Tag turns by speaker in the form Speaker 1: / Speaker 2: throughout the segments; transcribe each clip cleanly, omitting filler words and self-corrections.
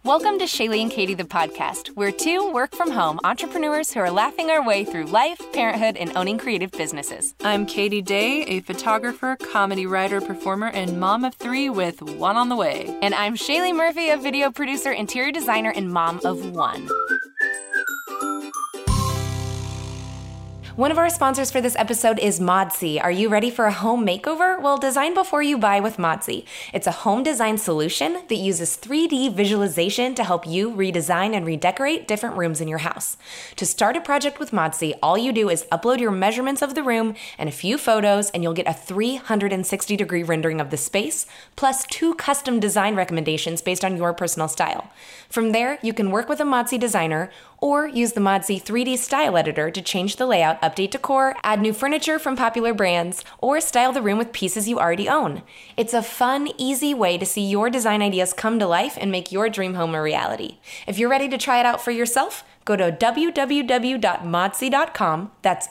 Speaker 1: Welcome to Shaylee and Katie, the podcast. We're two work-from-home entrepreneurs who are laughing our way through life, parenthood, and owning creative businesses.
Speaker 2: I'm Katie Day, a photographer, comedy writer, performer, and mom of three with one on the way.
Speaker 1: And I'm Shaylee Murphy, a video producer, interior designer, and mom of one. One of our sponsors for this episode is Modsy. Are you ready for a home makeover? Well, design before you buy with Modsy. It's a home design solution that uses 3D visualization to help you redesign and redecorate different rooms in your house. To start a project with Modsy, all you do is upload your measurements of the room and a few photos, and you'll get a 360-degree rendering of the space, plus 2 custom design recommendations based on your personal style. From there, you can work with a Modsy designer or use the Modsy 3D style editor to change the layout, update decor, add new furniture from popular brands, or style the room with pieces you already own. It's a fun, easy way to see your design ideas come to life and make your dream home a reality. If you're ready to try it out for yourself, go to www.modsy.com, that's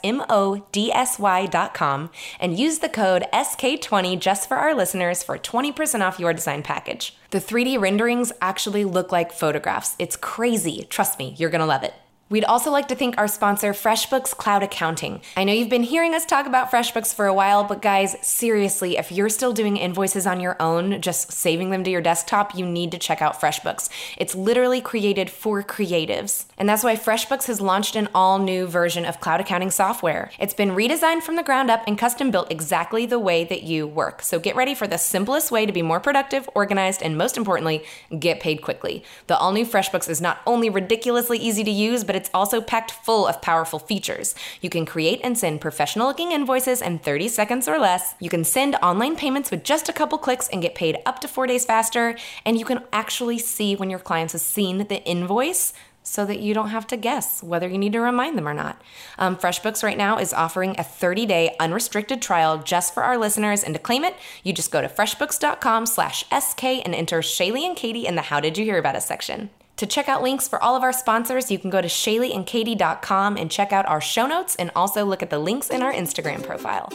Speaker 1: MODSY.com, and use the code SK20 just for our listeners for 20% off your design package. The 3D renderings actually look like photographs. It's crazy. Trust me, you're gonna love it. We'd also like to thank our sponsor, FreshBooks Cloud Accounting. I know you've been hearing us talk about FreshBooks for a while, but guys, seriously, if you're still doing invoices on your own, just saving them to your desktop, you need to check out FreshBooks. It's literally created for creatives. And that's why FreshBooks has launched an all-new version of cloud accounting software. It's been redesigned from the ground up and custom built exactly the way that you work. So get ready for the simplest way to be more productive, organized, and most importantly, get paid quickly. The all-new FreshBooks is not only ridiculously easy to use, but it's also packed full of powerful features. You can create and send professional-looking invoices in 30 seconds or less. You can send online payments with just a couple clicks and get paid up to 4 days faster. And you can actually see when your clients have seen the invoice so that you don't have to guess whether you need to remind them or not. FreshBooks right now is offering a 30-day unrestricted trial just for our listeners. And to claim it, you just go to freshbooks.com/SK and enter Shaylee and Katie in the How Did You Hear About Us section. To check out links for all of our sponsors, you can go to ShayleeandKatie.com and check out our show notes and also look at the links in our Instagram profile.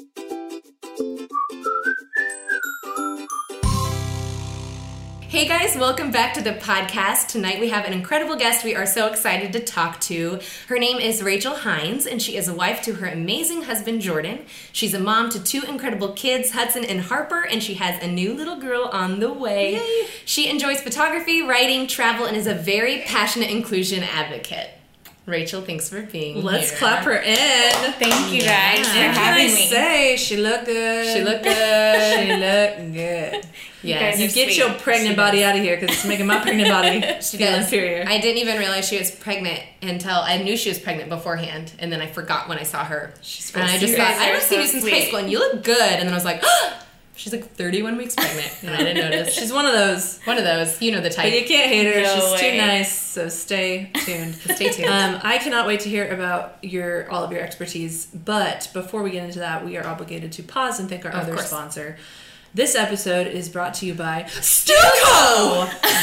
Speaker 1: Hey guys, welcome back to the podcast. Tonight we have an incredible guest we are so excited to talk to. Her name is Rachel Hines, and she is a wife to her amazing husband, Jordan. She's a mom to 2 incredible kids, Hudson and Harper, and she has a new little girl on the way. Yay. She enjoys photography, writing, travel, and is a very passionate inclusion advocate. Rachel, thanks for being here.
Speaker 3: Let's clap her in.
Speaker 4: Thank you guys for having me.
Speaker 3: Say she looked good.
Speaker 1: She looked good.
Speaker 3: She looked good.
Speaker 1: Yes.
Speaker 3: You get your pregnant body out of here because it's making my pregnant body feel inferior.
Speaker 1: I didn't even realize she was pregnant until I knew she was pregnant beforehand, and then I forgot when I saw her. And I just thought, I haven't seen you since high school, and you look good. And then I was like, she's like 31 weeks pregnant, and I didn't notice.
Speaker 3: She's one of those.
Speaker 1: You know the type.
Speaker 3: But you can't hate her.
Speaker 4: No
Speaker 3: She's
Speaker 4: way.
Speaker 3: too nice, so stay tuned.
Speaker 1: Stay tuned.
Speaker 3: I cannot wait to hear about all of your expertise, but before we get into that, we are obligated to pause and thank our other sponsor. This episode is brought to you by Stuco!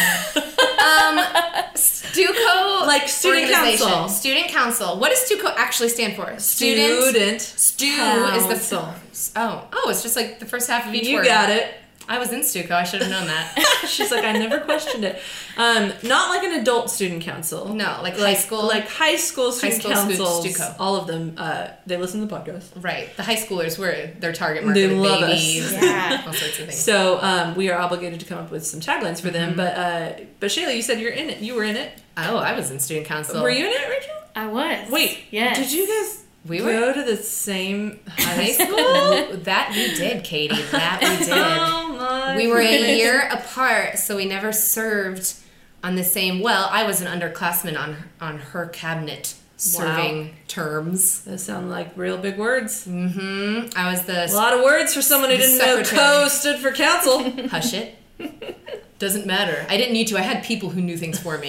Speaker 1: Stuco,
Speaker 3: like student council.
Speaker 1: Student council. What does Stuco actually stand for?
Speaker 3: Student
Speaker 1: Stu
Speaker 3: council.
Speaker 1: is the it's just like the first half of each word.
Speaker 3: You got it.
Speaker 1: I was in Stuco. I should have known that.
Speaker 3: She's like, I never questioned it. Not like an adult student council.
Speaker 1: No, like high school.
Speaker 3: Like high school student councils.
Speaker 1: Stuco.
Speaker 3: All of them. They listen to the podcast.
Speaker 1: Right. The high schoolers were their target market.
Speaker 3: They love
Speaker 1: babies.
Speaker 3: us.
Speaker 4: Yeah.
Speaker 1: All sorts of things.
Speaker 3: So we are obligated to come up with some taglines for them. But Shayla, you said you're in it. You were in it.
Speaker 1: Oh, I was in student council.
Speaker 3: Were you in it, Rachel?
Speaker 4: I was.
Speaker 3: Wait.
Speaker 4: Yes.
Speaker 3: Did you guys go to the same high school?
Speaker 1: That we did, Katie. That we did.
Speaker 3: Oh my
Speaker 1: We were a year apart, so we never served on the same. Well, I was an underclassman on her cabinet serving terms.
Speaker 3: Those sound like real big words.
Speaker 1: Mm-hmm. I was
Speaker 3: A lot of words for someone who didn't know co stood for council.
Speaker 1: Hush it. Doesn't matter. I didn't need to. I had people who knew things for me.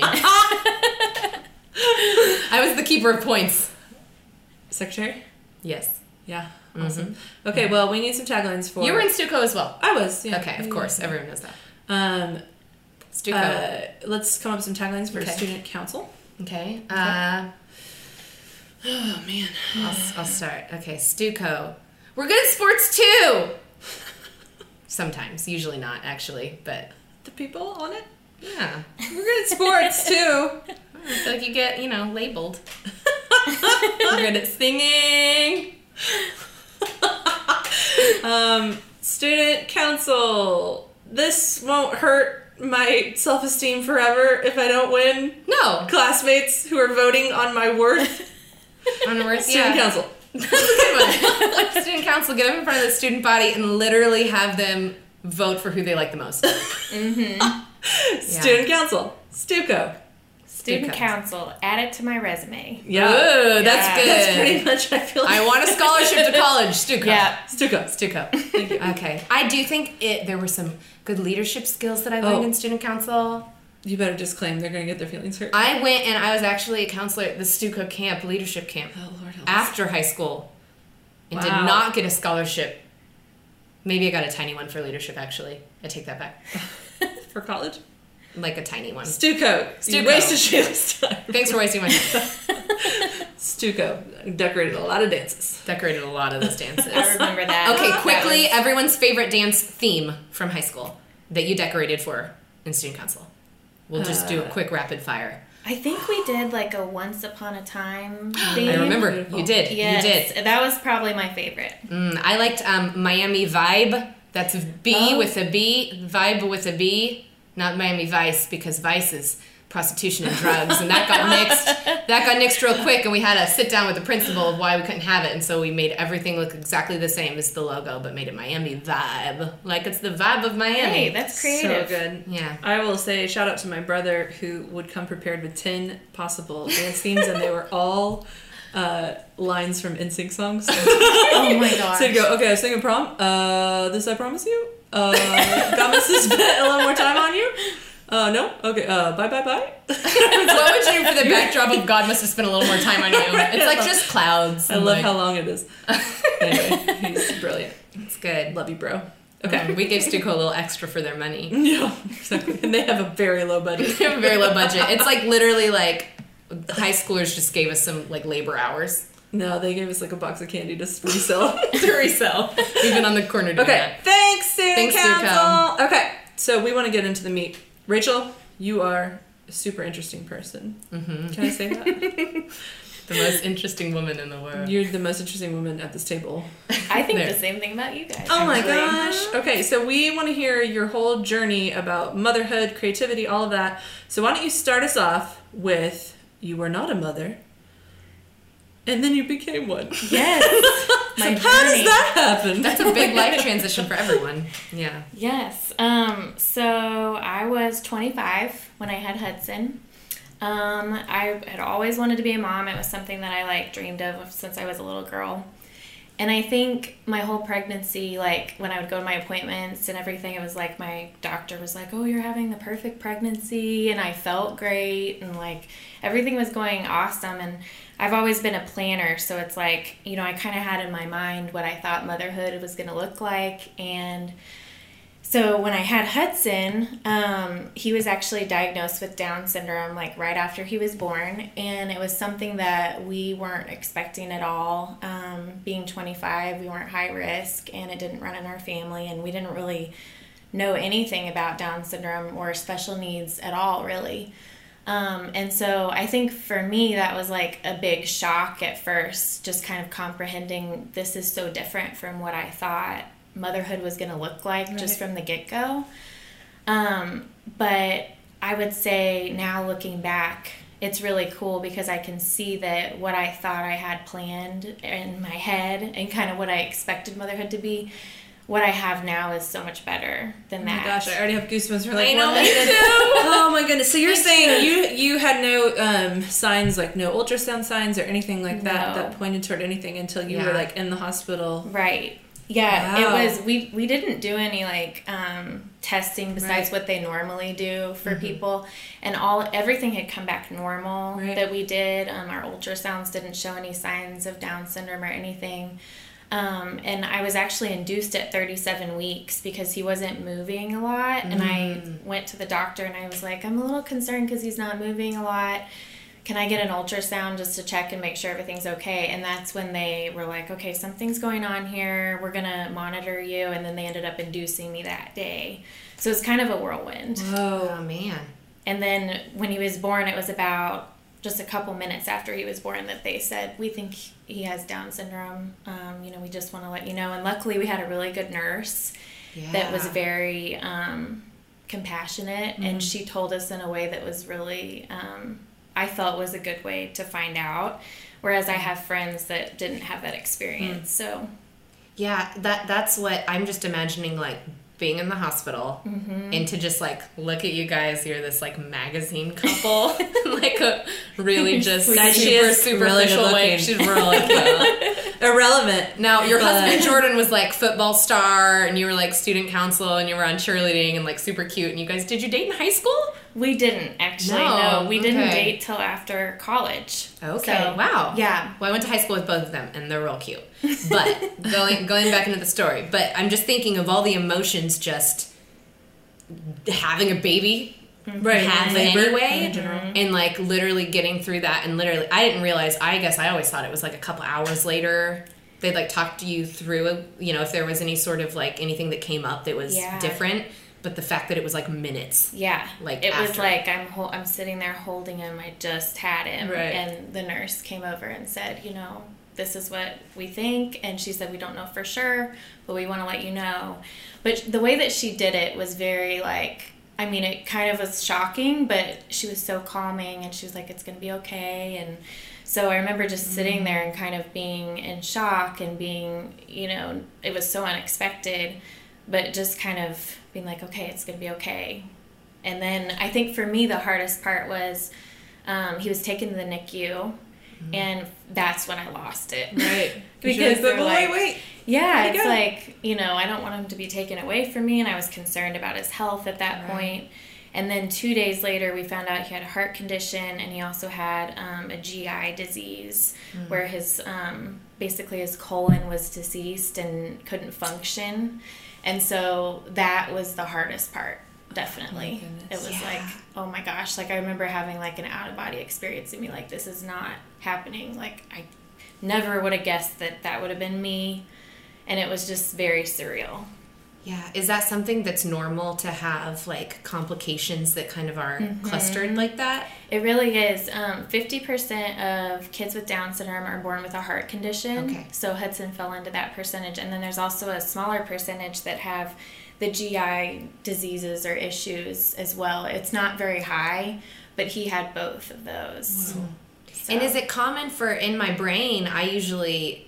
Speaker 1: I was the keeper of points.
Speaker 3: Secretary?
Speaker 1: Yes.
Speaker 3: Yeah. Awesome. Mm-hmm. Okay, well, we need some taglines for...
Speaker 1: You were in Stuco as well.
Speaker 3: I was, yeah.
Speaker 1: Okay, of course. Everyone knows that.
Speaker 3: Stuco. Let's come up with some taglines for student council.
Speaker 1: Okay.
Speaker 3: Oh, man.
Speaker 1: I'll start. Okay, Stuco. We're good at sports, too! Sometimes. Usually not, actually, but...
Speaker 3: The people on it?
Speaker 1: Yeah.
Speaker 3: We're good at sports, too.
Speaker 1: I feel like you get, labeled. We're good at singing.
Speaker 3: Student council. This won't hurt my self-esteem forever if I don't win.
Speaker 1: No.
Speaker 3: Classmates who are voting on my worth.
Speaker 1: On worth,
Speaker 3: Student council.
Speaker 1: That's a good one. Student council, get up in front of the student body and literally have them vote for who they like the most.
Speaker 3: Student council. Stuco.
Speaker 4: Student council. Add it to my resume.
Speaker 3: Yeah.
Speaker 1: Ooh, that's good.
Speaker 3: That's pretty much, I feel like.
Speaker 1: I want a scholarship to college. Stuco.
Speaker 4: Yeah.
Speaker 3: Stuco.
Speaker 1: Thank you. Okay. I do think there were some good leadership skills that I learned in student council.
Speaker 3: You better just claim they're going to get their feelings hurt.
Speaker 1: I went and I was actually a counselor at the Stuco camp, leadership camp, after high school, and did not get a scholarship. Maybe I got a tiny one for leadership, actually. I take that back.
Speaker 3: For college?
Speaker 1: Like a tiny one.
Speaker 3: Stuco. You wasted Shayla's time.
Speaker 1: Thanks for wasting my time.
Speaker 3: Stuco. Decorated a lot of dances.
Speaker 1: Decorated a lot of those dances.
Speaker 4: I remember that.
Speaker 1: Okay, quickly, everyone's favorite dance theme from high school that you decorated for in student council. We'll just do a quick rapid fire.
Speaker 4: I think we did like a Once Upon a Time theme.
Speaker 1: I remember. You did.
Speaker 4: Yes,
Speaker 1: You did.
Speaker 4: that was probably my favorite.
Speaker 1: I liked Miami Vibe. That's with a B. Vibe with a B. Not Miami Vice, because Vice is prostitution and drugs, and that got nixed real quick, and we had to sit down with the principal of why we couldn't have it, and so we made everything look exactly the same as the logo, but made it Miami Vibe. Like it's the vibe of Miami.
Speaker 4: Hey, that's creative.
Speaker 3: So good.
Speaker 1: Yeah.
Speaker 3: I will say shout out to my brother who would come prepared with 10 possible dance themes, and they were all lines from NSYNC songs.
Speaker 4: Oh my gosh.
Speaker 3: So he'd go, okay, I was singing prom. This I promise you. Got my sis bet a little more time on you. No? Okay, bye.
Speaker 1: What would you do for the backdrop of God Must Have Spent a Little More Time on You? It's like just clouds.
Speaker 3: I love how long it is. Anyway, he's brilliant.
Speaker 1: It's good.
Speaker 3: Love you, bro. Okay.
Speaker 1: We gave Stuco a little extra for their money.
Speaker 3: Yeah, exactly. And they have a very low budget.
Speaker 1: They have a very low budget. It's like literally like high schoolers just gave us some like labor hours.
Speaker 3: No, they gave us like a box of candy to resell.
Speaker 1: We've been on the corner doing that.
Speaker 3: Thanks, Student
Speaker 1: Thanks,
Speaker 3: Council. Okay, so we want to get into the meat. Rachel, you are a super interesting person. Mm-hmm. Can I say that?
Speaker 1: The most interesting woman in the world.
Speaker 3: You're the most interesting woman at this table.
Speaker 4: I think the same thing about you guys.
Speaker 3: Oh my gosh. Okay, so we want to hear your whole journey about motherhood, creativity, all of that. So why don't you start us off with, you were not a mother, and then you became one.
Speaker 4: Yes.
Speaker 3: How does that happen?
Speaker 1: That's a big life transition for everyone. Yeah.
Speaker 4: Yes. So I was 25 when I had Hudson. I had always wanted to be a mom. It was something that I dreamed of since I was a little girl. And I think my whole pregnancy, when I would go to my appointments and everything, it was like my doctor was like, oh, you're having the perfect pregnancy. And I felt great. And everything was going awesome. And I've always been a planner. So it's I kind of had in my mind what I thought motherhood was going to look like. And so when I had Hudson, he was actually diagnosed with Down syndrome right after he was born, and it was something that we weren't expecting at all. Being 25, we weren't high risk, and it didn't run in our family, and we didn't really know anything about Down syndrome or special needs at all, really. And so I think for me that was a big shock at first, just kind of comprehending this is so different from what I thought motherhood was going to look like just from the get-go. But I would say now looking back, it's really cool because I can see that what I thought I had planned in my head and kind of what I expected motherhood to be, what I have now is so much better than that.
Speaker 3: Oh my gosh, I already have goosebumps. We're
Speaker 1: I know, me too.
Speaker 3: Oh my goodness. So you're saying you had no signs, no ultrasound signs or anything like that that pointed toward anything until you were in the hospital.
Speaker 4: Right. Yeah,
Speaker 3: wow.
Speaker 4: It was, we didn't do any testing besides what they normally do for people, and everything had come back normal that we did. Our ultrasounds didn't show any signs of Down syndrome or anything. And I was actually induced at 37 weeks because he wasn't moving a lot, and I went to the doctor and I was like, I'm a little concerned because he's not moving a lot. Can I get an ultrasound just to check and make sure everything's okay? And that's when they were like, okay, something's going on here. We're going to monitor you. And then they ended up inducing me that day. So it was kind of a whirlwind.
Speaker 1: Oh, man.
Speaker 4: And then when he was born, it was about just a couple minutes after he was born that they said, we think he has Down syndrome. We just want to let you know. And luckily we had a really good nurse that was very compassionate. And she told us in a way that was really, I felt was a good way to find out. Whereas I have friends that didn't have that experience. So
Speaker 1: yeah, that's what I'm just imagining, like being in the hospital and to just like look at you guys. You're this like magazine couple, like a really just super superficial way. She's really cute.
Speaker 3: Irrelevant.
Speaker 1: Now your husband Jordan was like football star, and you were like student council, and you were on cheerleading and like super cute. And you guys, did you date in high school?
Speaker 4: We didn't actually. No, we didn't date till after college.
Speaker 1: Okay.
Speaker 4: So,
Speaker 1: wow.
Speaker 4: Yeah.
Speaker 1: Well, I went to high school with both of them, and they're real cute. But going back into the story, but I'm just thinking of all the emotions just having a baby, have anyway, and like literally getting through that, and literally I didn't realize. I guess I always thought it was like a couple hours later. They'd like talk to you through, if there was any sort of like anything that came up that was different. But the fact that it was like minutes.
Speaker 4: Yeah.
Speaker 1: Like
Speaker 4: it
Speaker 1: after.
Speaker 4: was like I'm sitting there holding him. I just had him.
Speaker 3: Right.
Speaker 4: And the nurse came over and said, this is what we think. And she said, we don't know for sure, but we want to let you know. But the way that she did it was very it kind of was shocking, but she was so calming, and she was like, it's going to be okay. And so I remember just sitting there and kind of being in shock and being, it was so unexpected, but just kind of being like, okay, it's going to be okay. And then I think for me, the hardest part was he was taken to the NICU, and that's when I lost it.
Speaker 3: Right.
Speaker 4: Because they're like,
Speaker 3: wait.
Speaker 4: Yeah, it's like, I don't want him to be taken away from me, and I was concerned about his health at that point. And then 2 days later, we found out he had a heart condition, and he also had a GI disease where his basically his colon was deceased and couldn't function. And so that was the hardest part, definitely.
Speaker 3: Oh,
Speaker 4: it was like, oh my gosh, like I remember having like an out-of-body experience and be like, this is not happening. Like I never would have guessed that would have been me. And it was just very surreal.
Speaker 1: Yeah. Is that something that's normal to have, like, complications that kind of are clustered like that?
Speaker 4: It really is. 50% of kids with Down syndrome are born with a heart condition.
Speaker 1: Okay.
Speaker 4: So Hudson fell into that percentage. And then there's also a smaller percentage that have the GI diseases or issues as well. It's not very high, but he had both of those.
Speaker 1: Wow. So. And is it common in my brain, I usually...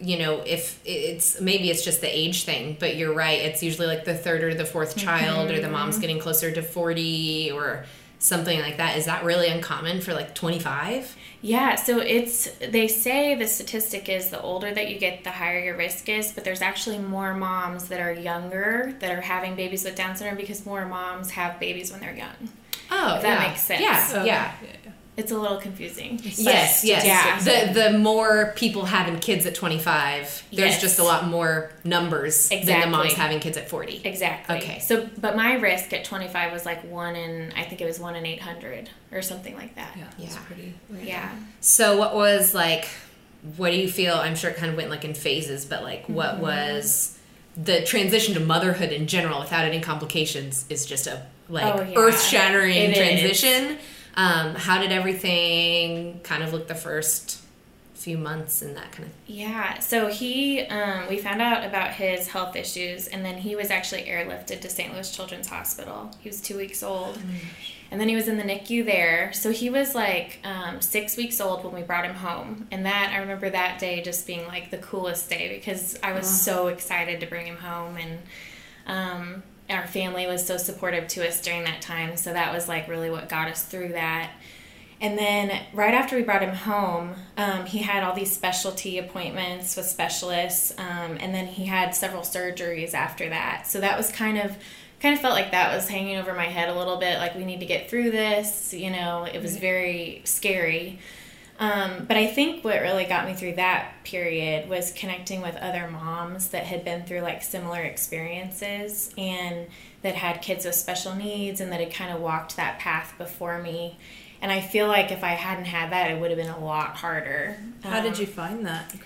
Speaker 1: if it's just the age thing, but you're right. It's usually like the third or the fourth child, or the mom's getting closer to 40 or something like that. Is that really uncommon for like 25?
Speaker 4: Yeah. So they say the statistic is the older that you get, the higher your risk is, but there's actually more moms that are younger that are having babies with Down syndrome because more moms have babies when they're young.
Speaker 1: Oh,
Speaker 4: if that makes sense.
Speaker 1: Yeah. Yeah.
Speaker 4: It's a little confusing.
Speaker 1: Yes.
Speaker 4: Yeah.
Speaker 1: The more people having kids at 25, there's just a lot more numbers than the moms having kids at 40.
Speaker 4: Exactly.
Speaker 1: Okay.
Speaker 4: So, but my risk at 25 was like 1 in 800 or something like that.
Speaker 3: Yeah. That's pretty.
Speaker 4: Yeah.
Speaker 1: So what do you feel? I'm sure it kind of went like in phases, but like what was the transition to motherhood in general without any complications is just a earth-shattering transition. How did everything kind of look the first few months and that kind of...
Speaker 4: Yeah, so we found out about his health issues, and then he was actually airlifted to St. Louis Children's Hospital. He was 2 weeks old, and then he was in the NICU there. So he was like 6 weeks old when we brought him home, and I remember that day just being like the coolest day because I was so excited to bring him home, and our family was so supportive to us during that time, so that was like really what got us through that. And then right after we brought him home, he had all these specialty appointments with specialists, and then he had several surgeries after that. So that was kind of felt like that was hanging over my head a little bit, like we need to get through this, it was very scary. But I think what really got me through that period was connecting with other moms that had been through like similar experiences and that had kids with special needs and that had kind of walked that path before me. And I feel like if I hadn't had that, it would have been a lot harder.
Speaker 3: How did you find that group?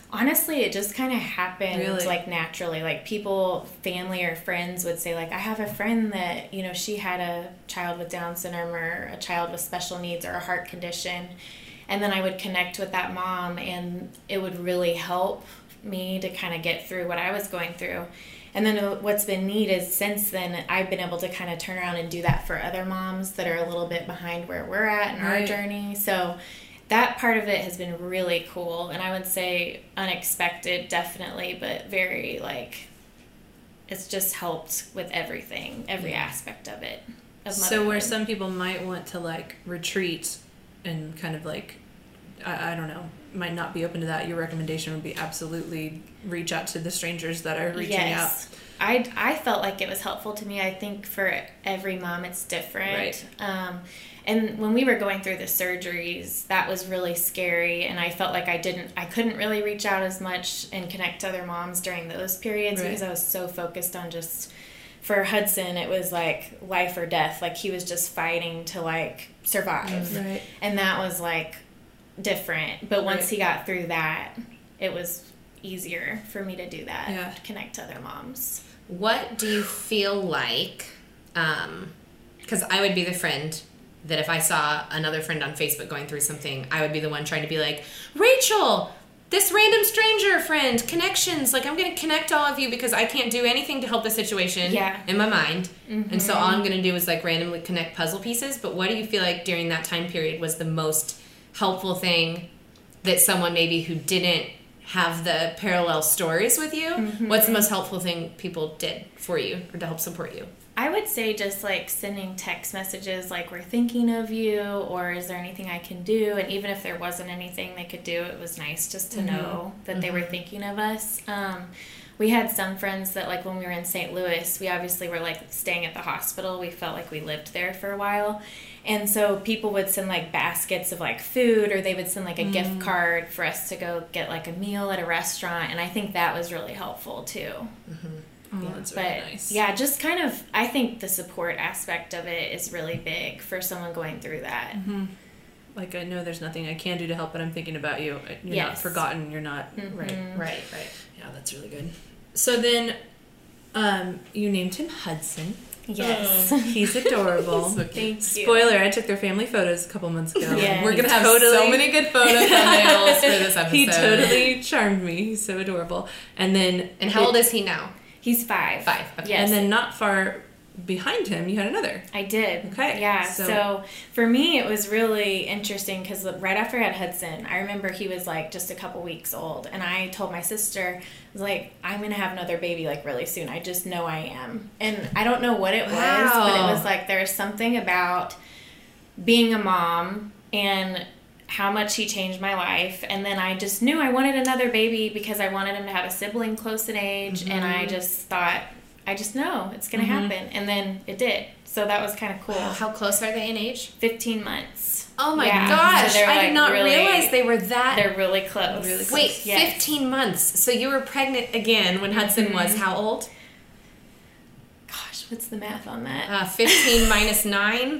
Speaker 4: Honestly, it just kind of happened
Speaker 3: Really?
Speaker 4: like naturally. Like people, family or friends would say like, I have a friend that, you know, she had a child with Down syndrome or a child with special needs or a heart condition. And then I would connect with that mom and it would really help me to kind of get through what I was going through. And then what's been neat is since then I've been able to kind of turn around and do that for other moms that are a little bit behind where we're at in our journey. So that part of it has been really cool, and I would say unexpected, definitely, but very, like, it's just helped with everything, every aspect of it.
Speaker 3: So where some people might want to, like, retreat and kind of, like, I don't know, might not be open to that, your recommendation would be absolutely reach out to the strangers that are reaching out.
Speaker 4: I felt like it was helpful to me. I think for every mom it's different. Right. And when we were going through the surgeries, that was really scary, and I felt like I couldn't really reach out as much and connect to other moms during those periods because I was so focused on just, for Hudson, it was like life or death. Like he was just fighting to like survive. Right. And that was like different. But once he got through that, it was easier for me to do that, to connect to other moms.
Speaker 5: What do you feel like, because I would be the friend that if I saw another friend on Facebook going through something, I would be the one trying to be like, Rachel, this random stranger friend, connections, like I'm going to connect all of you because I can't do anything to help the situation in my mind. Mm-hmm. And so all I'm going to do is like randomly connect puzzle pieces. But what do you feel like during that time period was the most helpful thing that someone maybe who didn't have the parallel stories with you, what's the most helpful thing people did for you or to help support you?
Speaker 4: I would say just like sending text messages like we're thinking of you, or is there anything I can do? And even if there wasn't anything they could do, it was nice just to know that they were thinking of us. We had some friends that like when we were in St. Louis, we obviously were like staying at the hospital. We felt like we lived there for a while. And so people would send like baskets of like food, or they would send like a gift card for us to go get like a meal at a restaurant. And I think that was really helpful too.
Speaker 3: Oh, that's really nice.
Speaker 4: Yeah, just kind of, I think the support aspect of it is really big for someone going through that.
Speaker 3: Like, I know there's nothing I can do to help, but I'm thinking about you. You're not forgotten. You're not... Right. Yeah, that's really good. So then, you named him Hudson.
Speaker 4: Yes.
Speaker 3: He's adorable.
Speaker 4: Thank you.
Speaker 3: Spoiler, I took their family photos a couple months ago.
Speaker 5: Yeah, we're going to have so many good photo thumbnails for this episode.
Speaker 3: He totally charmed me. He's so adorable. And then...
Speaker 5: And how old is he now?
Speaker 4: He's 5.
Speaker 5: 5. Okay.
Speaker 4: Yes.
Speaker 3: And then not far behind him, you had another.
Speaker 4: I did.
Speaker 3: Okay.
Speaker 4: Yeah. So for me, it was really interesting because right after I had Hudson, I remember he was like just a couple weeks old. And I told my sister, I was like, I'm going to have another baby like really soon. I just know I am. And I don't know what it was, but it was like there's something about being a mom and how much he changed my life. And then I just knew I wanted another baby because I wanted him to have a sibling close in age. And I just thought, I just know it's going to happen. And then it did. So that was kind of cool.
Speaker 5: Wow. How close are they in age?
Speaker 4: 15 months.
Speaker 5: Oh my gosh.
Speaker 4: So
Speaker 5: I did not realize they were that.
Speaker 4: They're really close.
Speaker 5: Wait, 15 months. So you were pregnant again when Hudson was how old?
Speaker 4: Gosh, what's the math on that?
Speaker 5: 15 minus 9?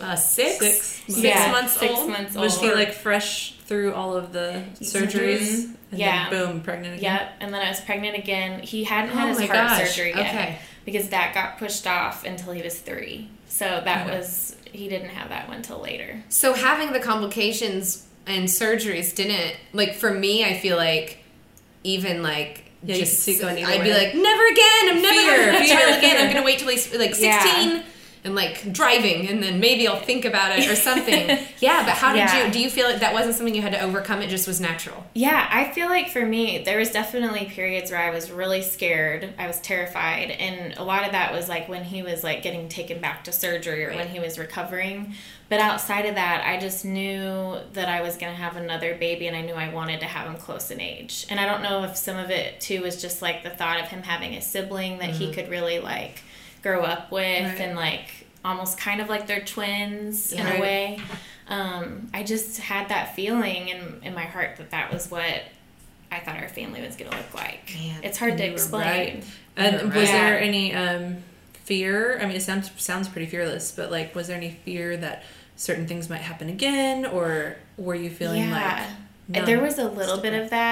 Speaker 5: 6 months old.
Speaker 4: 6 months old.
Speaker 3: Was he like fresh through all of the surgeries? And then boom, pregnant again.
Speaker 4: Yep. And then I was pregnant again. He hadn't had his heart surgery yet because that got pushed off until he was 3. So that was, he didn't have that one till later.
Speaker 5: So having the complications and surgeries didn't, like for me, I feel like even like just, I'd be like, never again. I'm never having a child again. I'm going to wait till he's like 16. And like driving, and then maybe I'll think about it or something. But how did do you feel like that wasn't something you had to overcome? It just was natural?
Speaker 4: Yeah, I feel like for me, there was definitely periods where I was really scared. I was terrified. And a lot of that was like when he was like getting taken back to surgery or when he was recovering. But outside of that, I just knew that I was going to have another baby, and I knew I wanted to have him close in age. And I don't know if some of it too was just like the thought of him having a sibling that he could really like grow up with and like almost kind of like they're twins in a way. I just had that feeling in my heart that was what I thought our family was going to look like. Man, it's hard to explain.
Speaker 3: Right. And was there any fear? I mean, it sounds pretty fearless, but like, was there any fear that certain things might happen again, or were you feeling like...
Speaker 4: There was a little bit of that.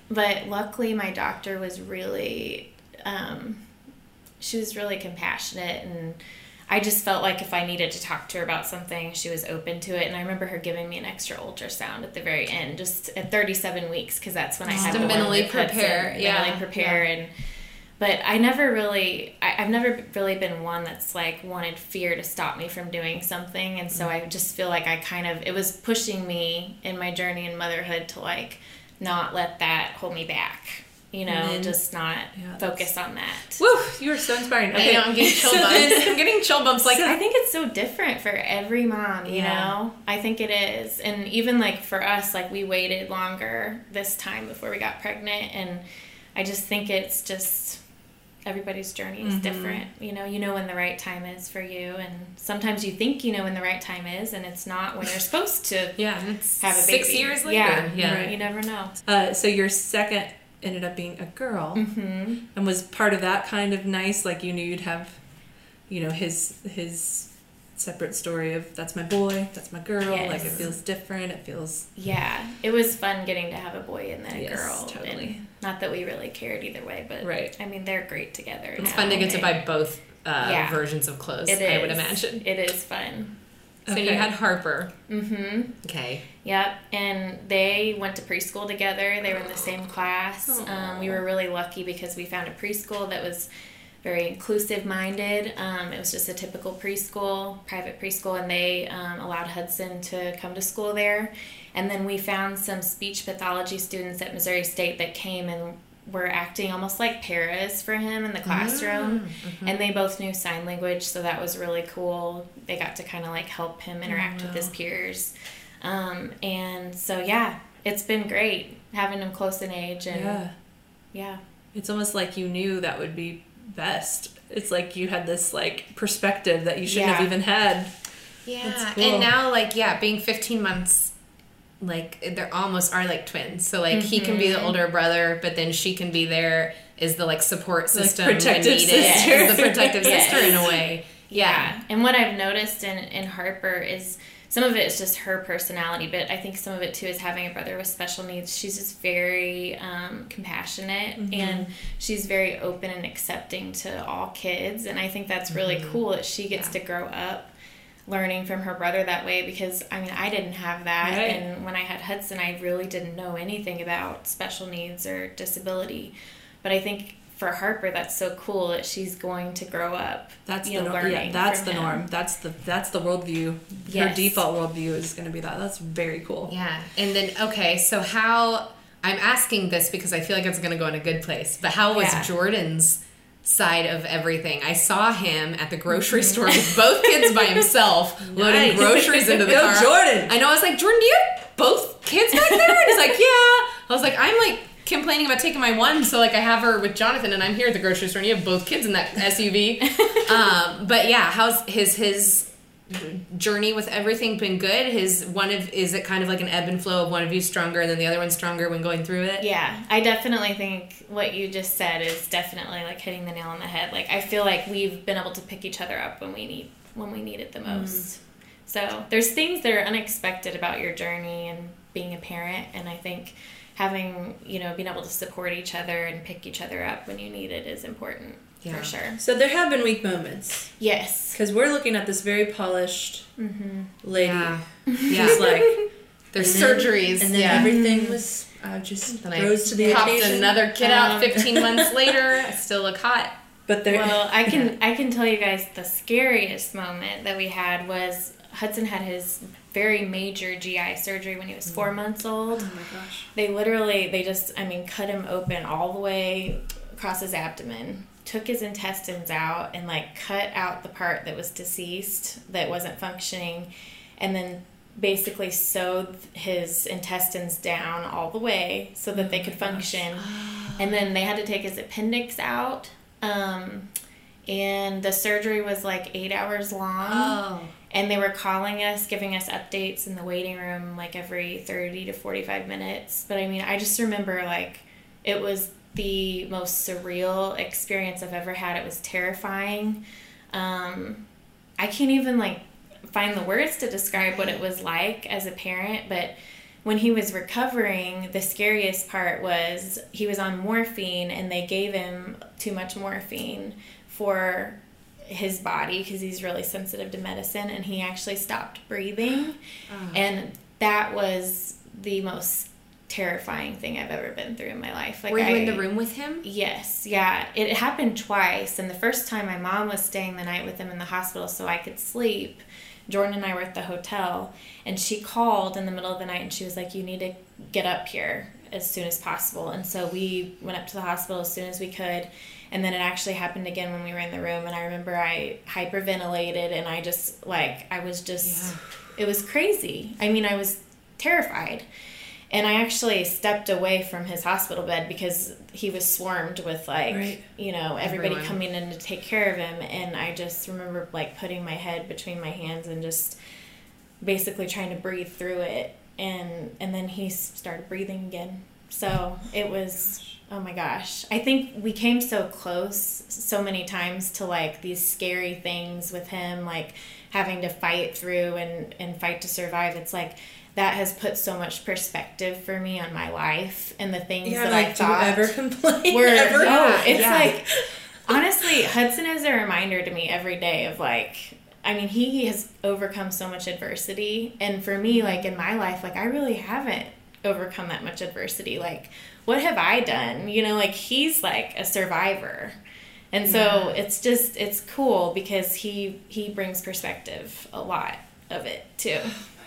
Speaker 4: But luckily my doctor was really, she was really compassionate, and I just felt like if I needed to talk to her about something, she was open to it. And I remember her giving me an extra ultrasound at the very end, just at 37 weeks, because that's when I had
Speaker 5: to
Speaker 4: the
Speaker 5: mentally
Speaker 4: one that
Speaker 5: prepare.
Speaker 4: mentally prepare. And but I've never really been one that's like wanted fear to stop me from doing something. And so I just feel like it was pushing me in my journey in motherhood to like not let that hold me back. You know, just not focus on that.
Speaker 3: Woo! You are so inspiring. Okay,
Speaker 5: I know, I'm getting chill bumps. I'm getting chill bumps. Like,
Speaker 4: I think it's so different for every mom, you know? I think it is. And even, like, for us, like, we waited longer this time before we got pregnant. And I just think it's just everybody's journey is different. You know when the right time is for you. And sometimes you think you know when the right time is, and it's not when you're supposed to
Speaker 5: it's
Speaker 4: have a baby.
Speaker 5: 6 years later.
Speaker 4: Yeah. Right. You never know.
Speaker 3: So your second ended up being a girl, and was part of that kind of nice, like you knew you'd have, his separate story of that's my boy, that's my girl.
Speaker 4: Yes.
Speaker 3: Like it feels different. It feels
Speaker 4: it was fun getting to have a boy and then a girl.
Speaker 3: Totally.
Speaker 4: And not that we really cared either way, but I mean they're great together.
Speaker 5: It's fun to get to buy both versions of clothes. I would imagine
Speaker 4: it is fun.
Speaker 5: So you had Harper.
Speaker 4: Mm-hmm.
Speaker 5: Okay.
Speaker 4: Yep, and they went to preschool together. They were in the same class. We were really lucky because we found a preschool that was very inclusive-minded. It was just a typical preschool, private preschool, and they allowed Hudson to come to school there. And then we found some speech pathology students at Missouri State that came and were acting almost like paras for him in the classroom. And they both knew sign language, so that was really cool. They got to kind of like help him interact with his peers. And so, it's been great having him close in age. And
Speaker 3: it's almost like you knew that would be best. It's like you had this like perspective that you shouldn't have even had.
Speaker 5: Yeah.
Speaker 3: Cool.
Speaker 5: And now being 15 months, like they're almost are like twins. So like he can be the older brother, but then she can be there as the like support system,
Speaker 3: like protective sister.
Speaker 5: As the protective sister in a way.
Speaker 4: Yeah. And what I've noticed in Harper is some of it is just her personality, but I think some of it too is having a brother with special needs. She's just very compassionate, and she's very open and accepting to all kids. And I think that's really cool that she gets to grow up learning from her brother that way, because I mean I didn't have that, and when I had Hudson I really didn't know anything about special needs or disability. But I think for Harper that's so cool that she's going to grow up
Speaker 3: that's
Speaker 4: learning
Speaker 3: that's
Speaker 4: from
Speaker 3: the
Speaker 4: him.
Speaker 3: norm, that's the worldview. Her default worldview is going to be that's very cool.
Speaker 5: And then so how, I'm asking this because I feel like it's going to go in a good place, but how was Jordan's side of everything? I saw him at the grocery store with both kids by himself, loading groceries into the car.
Speaker 3: Jordan!
Speaker 5: I know, I was like, Jordan, do you have both kids back there? And he's like, yeah. I was like, I'm like complaining about taking my one, so like I have her with Jonathan and I'm here at the grocery store and you have both kids in that SUV. But how's his journey with everything been good? Is it kind of like an ebb and flow of one of you stronger and then the other one's stronger when going through it?
Speaker 4: Yeah, I definitely think what you just said is definitely like hitting the nail on the head. Like I feel like we've been able to pick each other up when we need it the most. So there's things that are unexpected about your journey and being a parent, and I think having being able to support each other and pick each other up when you need it is important. For sure.
Speaker 3: So there have been weak moments.
Speaker 4: Yes.
Speaker 3: Because we're looking at this very polished lady.
Speaker 5: Yeah.
Speaker 3: She's like,
Speaker 5: there's surgeries.
Speaker 3: And then everything was just rose to the
Speaker 5: popped
Speaker 3: occasion.
Speaker 5: Another kid out 15 months later. I still look hot.
Speaker 3: But there.
Speaker 4: Well, I can tell you guys the scariest moment that we had was Hudson had his very major GI surgery when he was 4 months old.
Speaker 3: Oh my gosh.
Speaker 4: They just cut him open all the way across his abdomen, took his intestines out and cut out the part that was deceased, that wasn't functioning, and then basically sewed his intestines down all the way so that they could function. And then they had to take his appendix out. And the surgery was 8 hours long.
Speaker 5: Oh.
Speaker 4: And they were calling us, giving us updates in the waiting room every 30 to 45 minutes. But I mean, I just remember it was the most surreal experience I've ever had. It was terrifying. I can't even find the words to describe what it was like as a parent, but when he was recovering, the scariest part was he was on morphine, and they gave him too much morphine for his body because he's really sensitive to medicine, and he actually stopped breathing. And that was the most terrifying thing I've ever been through in my life. Like,
Speaker 5: were you in the room with him?
Speaker 4: Yes, yeah. It happened twice, and the first time my mom was staying the night with him in the hospital so I could sleep. Jordan and I were at the hotel, and she called in the middle of the night, and she was like, you need to get up here as soon as possible. And so we went up to the hospital as soon as we could, and then it actually happened again when we were in the room, and I remember I hyperventilated, and I just, like, I was just, it was crazy. I mean, I was terrified. And I actually stepped away from his hospital bed because he was swarmed with, like, you know, everybody coming in to take care of him. And I just remember, like, putting my head between my hands and just basically trying to breathe through it. And then he started breathing again. So it was, oh my gosh. I think we came so close so many times to, like, these scary things with him, like having to fight through and fight to survive. It's like, that has put so much perspective for me on my life and the things that I thought.
Speaker 3: Do you ever complain?
Speaker 4: It's like, honestly, Hudson is a reminder to me every day of, like, I mean, he has overcome so much adversity. And for me, like, in my life, like, I really haven't overcome that much adversity. Like, what have I done? You know, like, he's like a survivor. And so it's just, it's cool because he brings perspective, a lot of it too.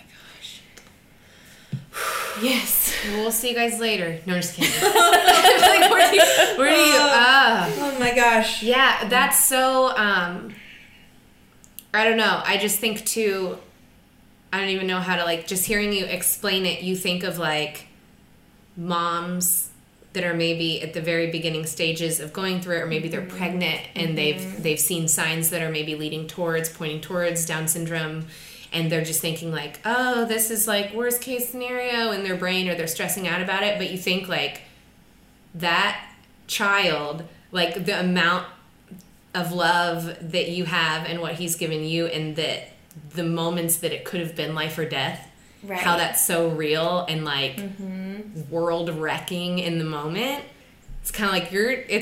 Speaker 4: Yes.
Speaker 5: We'll see you guys later. No, I'm just kidding. Like, where do you
Speaker 3: oh my gosh.
Speaker 5: Yeah, that's so, I don't know. I just think too, I don't even know how to, like, just hearing you explain it, you think of, like, moms that are maybe at the very beginning stages of going through it, or maybe they're pregnant and they've seen signs that are maybe pointing towards Down syndrome. And they're just thinking, like, oh, this is, like, worst case scenario in their brain, or they're stressing out about it. But you think, like, that child, like, the amount of love that you have and what he's given you, and that the moments that it could have been life or death, how that's so real and, like, world wrecking in the moment. It's kind of like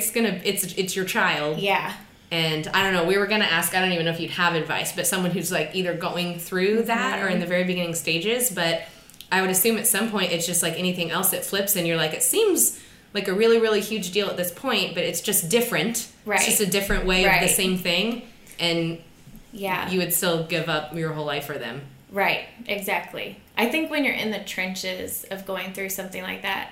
Speaker 5: it's your child.
Speaker 4: Yeah.
Speaker 5: And I don't know, we were going to ask, I don't even know if you'd have advice, but someone who's, like, either going through that or in the very beginning stages. But I would assume at some point it's just like anything else that flips, and you're like, it seems like a really, really huge deal at this point, but it's just different. Right. It's just a different way of the same thing. And you would still give up your whole life for them. Right,
Speaker 4: exactly. I think when you're in the trenches of going through something like that,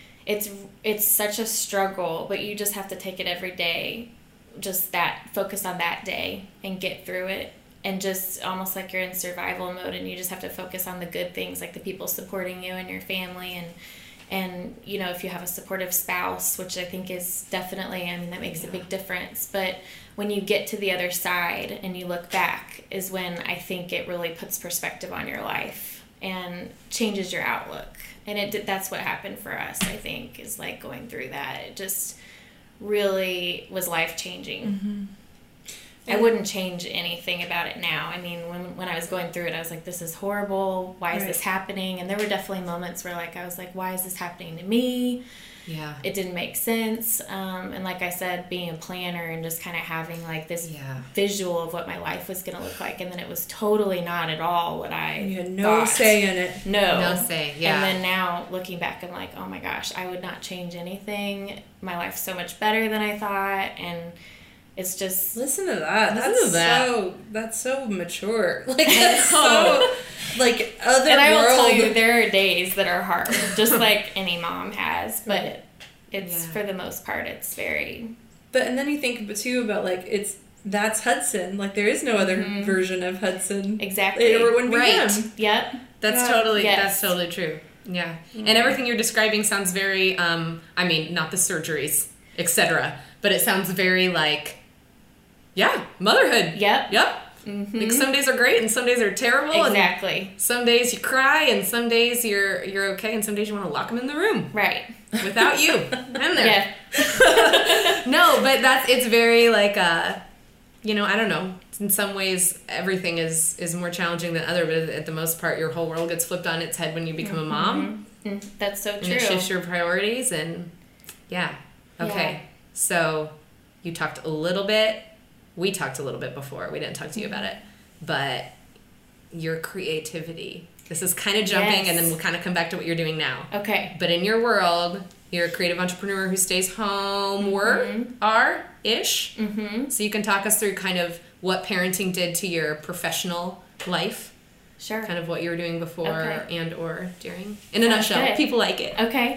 Speaker 4: it's such a struggle, but you just have to take it every day. Just focus on that day and get through it, and just almost like you're in survival mode, and you just have to focus on the good things, like the people supporting you and your family, and you know, if you have a supportive spouse, which I think is definitely, I mean, that makes a big difference. But when you get to the other side and you look back is when I think it really puts perspective on your life and changes your outlook. And that's what happened for us, I think, is like going through that. It just really was life-changing. I wouldn't change anything about it now. I mean, when I was going through it, I was like, this is horrible. Why is this happening? And there were definitely moments where, like, I was like, why is this happening to me? Yeah. It didn't make sense. And like I said, being a planner and just kind of having, like, this visual of what my life was going to look like. And then it was totally not at all what I
Speaker 3: You had no say in it.
Speaker 5: No say, yeah.
Speaker 4: And then now, looking back, I'm like, oh my gosh, I would not change anything. My life's so much better than I thought. And it's just...
Speaker 3: Listen to that. That's so mature. Like, that's so... Like, other
Speaker 4: And I will tell you, there are days that are hard, just like any mom has, but it's, for the most part, it's very...
Speaker 3: But, and then you think, too, about, like, that's Hudson. Like, there is no other version of Hudson.
Speaker 4: Exactly.
Speaker 3: It wouldn't be him.
Speaker 4: Yep.
Speaker 5: That's totally true. Yeah. And everything you're describing sounds very, I mean, not the surgeries, etc., but it sounds very, like, motherhood.
Speaker 4: Yep.
Speaker 5: Like, some days are great and some days are terrible.
Speaker 4: Exactly.
Speaker 5: And some days you cry and some days you're okay and some days you want to lock them in the room.
Speaker 4: Right.
Speaker 5: Without you. In there. Yeah. No, but it's very, like, you know, I don't know. In some ways, everything is more challenging than other, but at the most part, your whole world gets flipped on its head when you become a mom.
Speaker 4: That's so
Speaker 5: And
Speaker 4: true.
Speaker 5: it shifts your priorities, and yeah. Okay.
Speaker 4: Yeah.
Speaker 5: So you talked a little bit. We talked a little bit before. We didn't talk to you about it, but your creativity. This is kind of jumping,
Speaker 4: Yes.
Speaker 5: and then we'll kind of come back to what you're doing now.
Speaker 4: Okay.
Speaker 5: But in your world, you're a creative entrepreneur who stays home, ish.
Speaker 4: Mm-hmm.
Speaker 5: So you can talk us through kind of what parenting did to your professional life,
Speaker 4: Sure.
Speaker 5: kind of what you were doing before
Speaker 4: Okay.
Speaker 5: and or during. In a
Speaker 4: Sounds
Speaker 5: nutshell,
Speaker 4: good.
Speaker 5: people like it.
Speaker 4: Okay.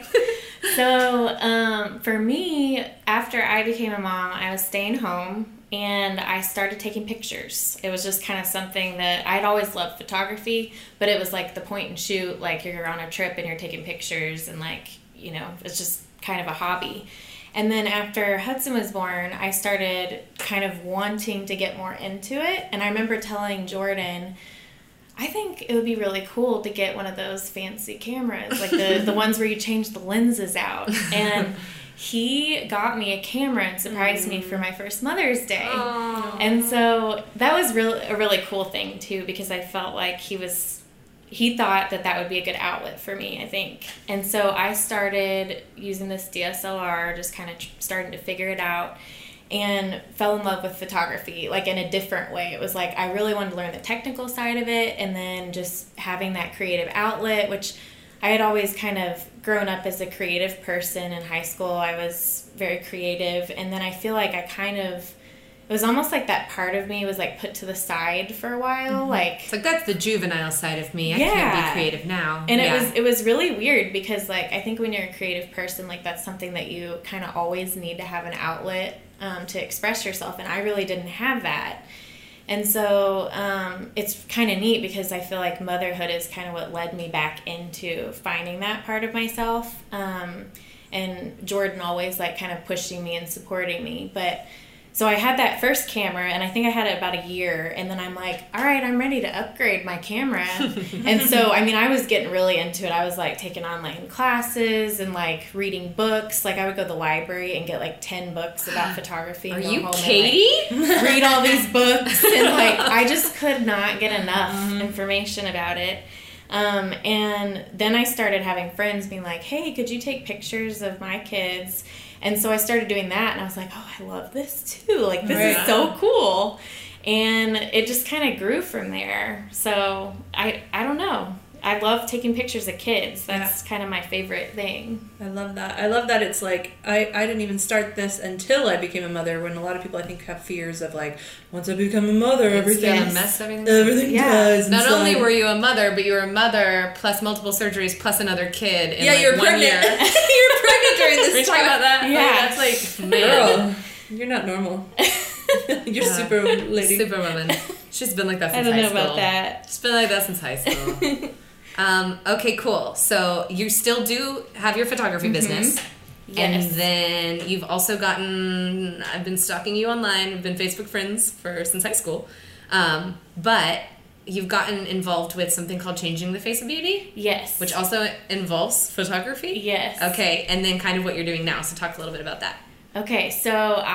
Speaker 4: So, for me, after I became a mom, I was staying home and I started taking pictures. It was just kind of something that I'd always loved photography, but it was like the point and shoot, like you're on a trip and you're taking pictures and like, you know, it's just kind of a hobby. And then after Hudson was born, I started kind of wanting to get more into it. And I remember telling Jordan, I think it would be really cool to get one of those fancy cameras, like the ones where you change the lenses out. And he got me a camera and surprised me for my first Mother's Day.
Speaker 5: Aww.
Speaker 4: And so that was a really cool thing too, because I felt like he thought that would be a good outlet for me, I think. And so I started using this DSLR, just kind of starting to figure it out, and fell in love with photography, like in a different way. It was like I really wanted to learn the technical side of it, and then just having that creative outlet, which I had always kind of grown up as a creative person. In high school, I was very creative, and then I feel like it was almost like that part of me was like put to the side for a while. Like,
Speaker 5: It's like, that's the juvenile side of me. I
Speaker 4: Yeah.
Speaker 5: can't be creative now.
Speaker 4: and
Speaker 5: Yeah.
Speaker 4: it was really weird because like I think when you're a creative person, like that's something that you kind of always need to have an outlet to express yourself, and I really didn't have that. And so it's kind of neat because I feel like motherhood is kind of what led me back into finding that part of myself. And Jordan always like kind of pushing me and supporting me. But so I had that first camera, and I think I had it about a year, and then I'm like, all right, I'm ready to upgrade my camera. And so, I mean, I was getting really into it. I was like taking online classes and like reading books. Like I would go to the library and get like 10 books about photography.
Speaker 5: Are
Speaker 4: and go
Speaker 5: you
Speaker 4: home and, like,
Speaker 5: Katie?
Speaker 4: read all these books, and like I just could not get enough information about it. And then I started having friends being like, hey, could you take pictures of my kids? And so I started doing that, and I was like, oh, I love this too. Like, this is so cool. And it just kind of grew from there. So I don't know. I love taking pictures of kids. That's kind of my favorite thing.
Speaker 3: I love that. I love that it's like, I didn't even start this until I became a mother, when a lot of people I think have fears of like, once I become a mother, everything
Speaker 5: gonna mess everything up.
Speaker 3: does.
Speaker 5: Not
Speaker 3: inside.
Speaker 5: only were you a mother, but you were a mother plus multiple surgeries plus another kid in like
Speaker 3: you're
Speaker 5: 1
Speaker 3: pregnant.
Speaker 5: year.
Speaker 3: You're pregnant during this
Speaker 5: Are we talking about that?
Speaker 4: Yeah.
Speaker 5: Like, that's like, man.
Speaker 3: Girl, you're not normal. You're super lady.
Speaker 5: Superwoman. She's been like that
Speaker 4: I
Speaker 5: since
Speaker 4: don't
Speaker 5: high
Speaker 4: know
Speaker 5: school.
Speaker 4: about that.
Speaker 5: She's been like that since high school. Okay, cool. So you still do have your photography business.
Speaker 4: Yes.
Speaker 5: And then you've also gotten, I've been stalking you online. We've been Facebook friends since high school. But you've gotten involved with something called Changing the Face of Beauty,
Speaker 4: Yes.
Speaker 5: which also involves photography.
Speaker 4: Yes.
Speaker 5: Okay, and then kind of what you're doing now. So talk a little bit about that.
Speaker 4: Okay, so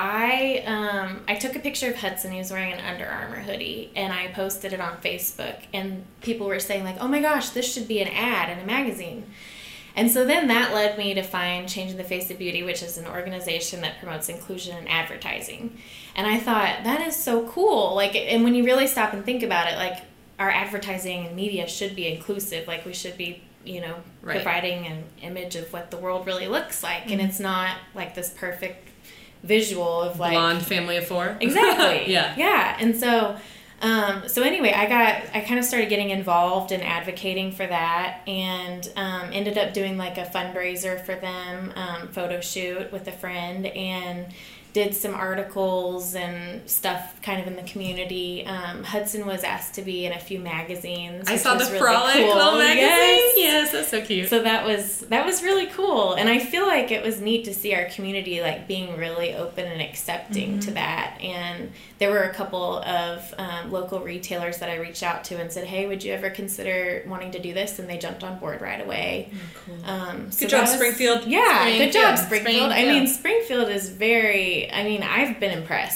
Speaker 4: I took a picture of Hudson. He was wearing an Under Armour hoodie, and I posted it on Facebook, and people were saying like, oh my gosh, this should be an ad in a magazine. And so then that led me to find Changing the Face of Beauty, which is an organization that promotes inclusion in advertising. And I thought, that is so cool. Like, and when you really stop and think about it, like, our advertising and media should be inclusive. Like, we should be, you know,
Speaker 5: Right.
Speaker 4: providing an image of what the world really looks like. And it's not like this perfect visual of like
Speaker 5: Blonde family of 4.
Speaker 4: exactly
Speaker 5: Yeah.
Speaker 4: yeah. And so anyway, I kind of started getting involved in advocating for that, and ended up doing like a fundraiser for them, photo shoot with a friend, and did some articles and stuff kind of in the community. Hudson was asked to be in a few magazines.
Speaker 5: I
Speaker 4: which
Speaker 5: saw the
Speaker 4: was really
Speaker 5: Frolic
Speaker 4: cool.
Speaker 5: little magazine.
Speaker 4: Yes.
Speaker 5: Yes, that's so cute.
Speaker 4: So that was really cool, and I feel like it was neat to see our community like being really open and accepting to that. And there were a couple of local retailers that I reached out to and said, "Hey, would you ever consider wanting to do this?" And they jumped on board right away. So
Speaker 3: Good job,
Speaker 4: that was-
Speaker 3: Springfield.
Speaker 4: Yeah, good job,
Speaker 5: Springfield.
Speaker 4: Springfield. I mean, Springfield is very. I mean, I've been impressed.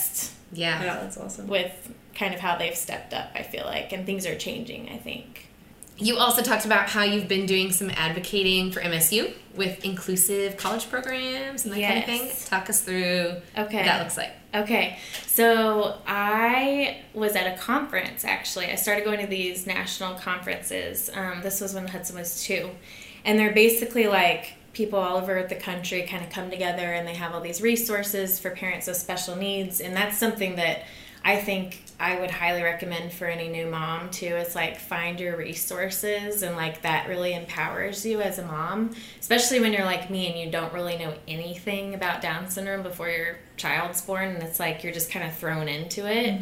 Speaker 5: Yeah.
Speaker 3: Yeah, that's awesome.
Speaker 4: with kind of how they've stepped up, I feel like, and things are changing, I think.
Speaker 5: You also talked about how you've been doing some advocating for MSU with inclusive college programs and that kind of thing.
Speaker 4: Yes.
Speaker 5: Talk us through what that looks like.
Speaker 4: Okay, so I was at a conference, actually. I started going to these national conferences. This was when Hudson was 2. And they're basically like people all over the country kind of come together, and they have all these resources for parents with special needs. And that's something that I think I would highly recommend for any new mom too. It's like, find your resources, and like that really empowers you as a mom, especially when you're like me and you don't really know anything about Down syndrome before your child's born, and it's like you're just kind of thrown into it.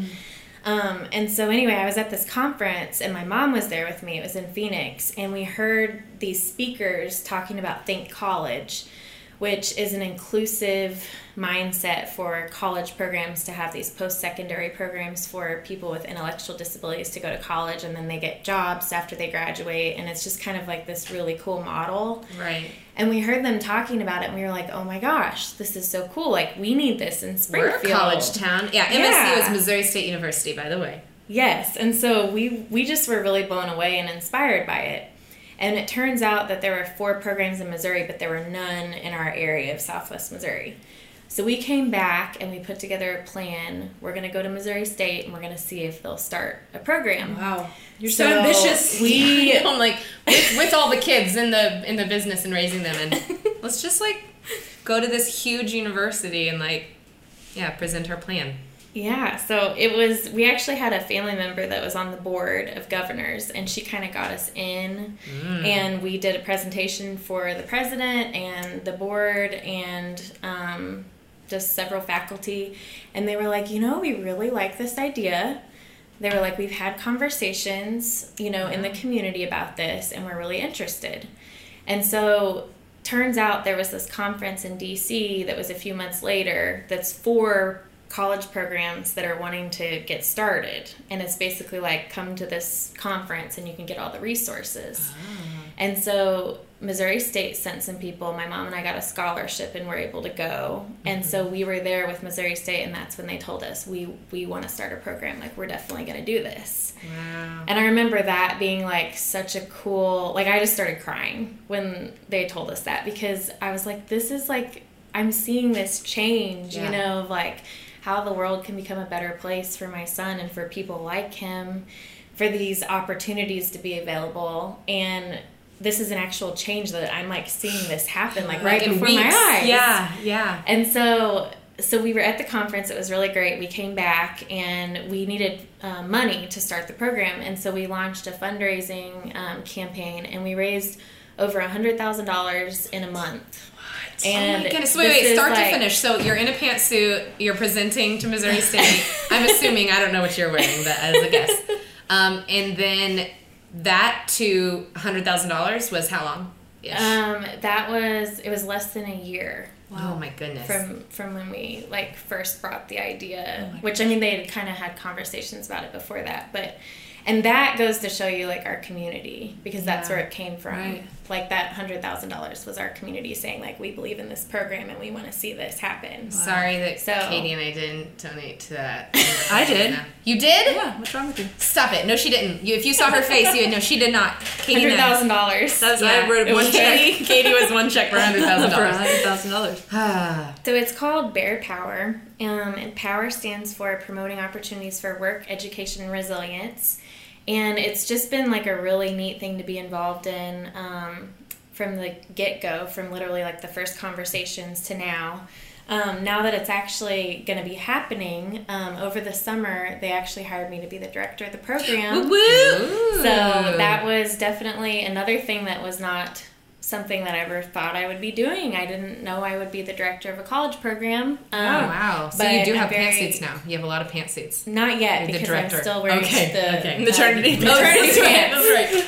Speaker 4: And so anyway, I was at this conference and my mom was there with me. It was in Phoenix, and we heard these speakers talking about Think College, which is an inclusive mindset for college programs to have these post-secondary programs for people with intellectual disabilities to go to college, and then they get jobs after they graduate, and it's just kind of like this really cool model.
Speaker 5: Right.
Speaker 4: And we heard them talking about it, and we were like, oh my gosh, this is so cool. Like, we need this in Springfield.
Speaker 5: We're a college town. Yeah, MSU is Missouri State University, by the way.
Speaker 4: Yes, and so we just were really blown away and inspired by it. And it turns out that there were 4 programs in Missouri, but there were none in our area of Southwest Missouri. So we came back and we put together a plan. We're going to go to Missouri State, and we're going to see if they'll start a program.
Speaker 3: Wow, you're so ambitious.
Speaker 5: I'm like, with all the kids in the business and raising them, and let's just like go to this huge university and like, yeah, present our plan.
Speaker 4: Yeah, so we actually had a family member that was on the board of governors, and she kind of got us in, and we did a presentation for the president and the board and just several faculty, and they were like, we really like this idea. They were like, we've had conversations, in the community about this, and we're really interested. And so turns out there was this conference in DC that was a few months later that's for college programs that are wanting to get started, and it's basically like, come to this conference and you can get all the resources. And so Missouri State sent some people. My mom and I got a scholarship and were able to go, and so we were there with Missouri State, and that's when they told us, we want to start a program, like, we're definitely going to do this.
Speaker 5: Wow.
Speaker 4: And I remember that being like such a cool, like, I just started crying when they told us that, because I was like, this is like, I'm seeing this change, of like how the world can become a better place for my son and for people like him, for these opportunities to be available. And this is an actual change that I'm like seeing this happen like right before my eyes.
Speaker 5: Yeah.
Speaker 4: And so we were at the conference. It was really great. We came back and we needed money to start the program. And so we launched a fundraising campaign, and we raised over $100,000 in a month. And
Speaker 5: oh my goodness. Wait, start to finish. So you're in a pantsuit, you're presenting to Missouri State. I'm assuming, I don't know what you're wearing, but as a guess. And then that to $100,000 was how long?
Speaker 4: It was less than a year.
Speaker 5: Wow. Oh my goodness.
Speaker 4: From when we like first brought the idea, which I mean, they had kind of had conversations about it before that, and that goes to show you like our community, because that's where it came from.
Speaker 3: Right.
Speaker 4: Like that $100,000 was our community saying like, we believe in this program and we want to see this happen.
Speaker 5: Wow. Sorry that Katie and I didn't donate to that.
Speaker 3: I did.
Speaker 5: You did?
Speaker 3: Yeah. What's wrong with you?
Speaker 5: Stop it. No, she didn't. If you saw her face, you would know she did not. Katie
Speaker 4: $100,000.
Speaker 3: I wrote one check.
Speaker 5: Katie was one check for $100,000.
Speaker 3: For $100,000.
Speaker 4: So it's called Bear Power. And POWER stands for Promoting Opportunities for Work, Education, and Resilience. And it's just been like a really neat thing to be involved in from the get-go, from literally like the first conversations to now. Now that it's actually going to be happening, over the summer, they actually hired me to be the director of the program.
Speaker 5: Woo!
Speaker 4: So that was definitely another thing that was not something that I ever thought I would be doing. I didn't know I would be the director of a college program.
Speaker 5: Oh, wow. So you do have pantsuits now. You have a lot of pantsuits.
Speaker 4: Not yet, because I'm still wearing the
Speaker 5: maternity
Speaker 4: pants.
Speaker 5: That's right.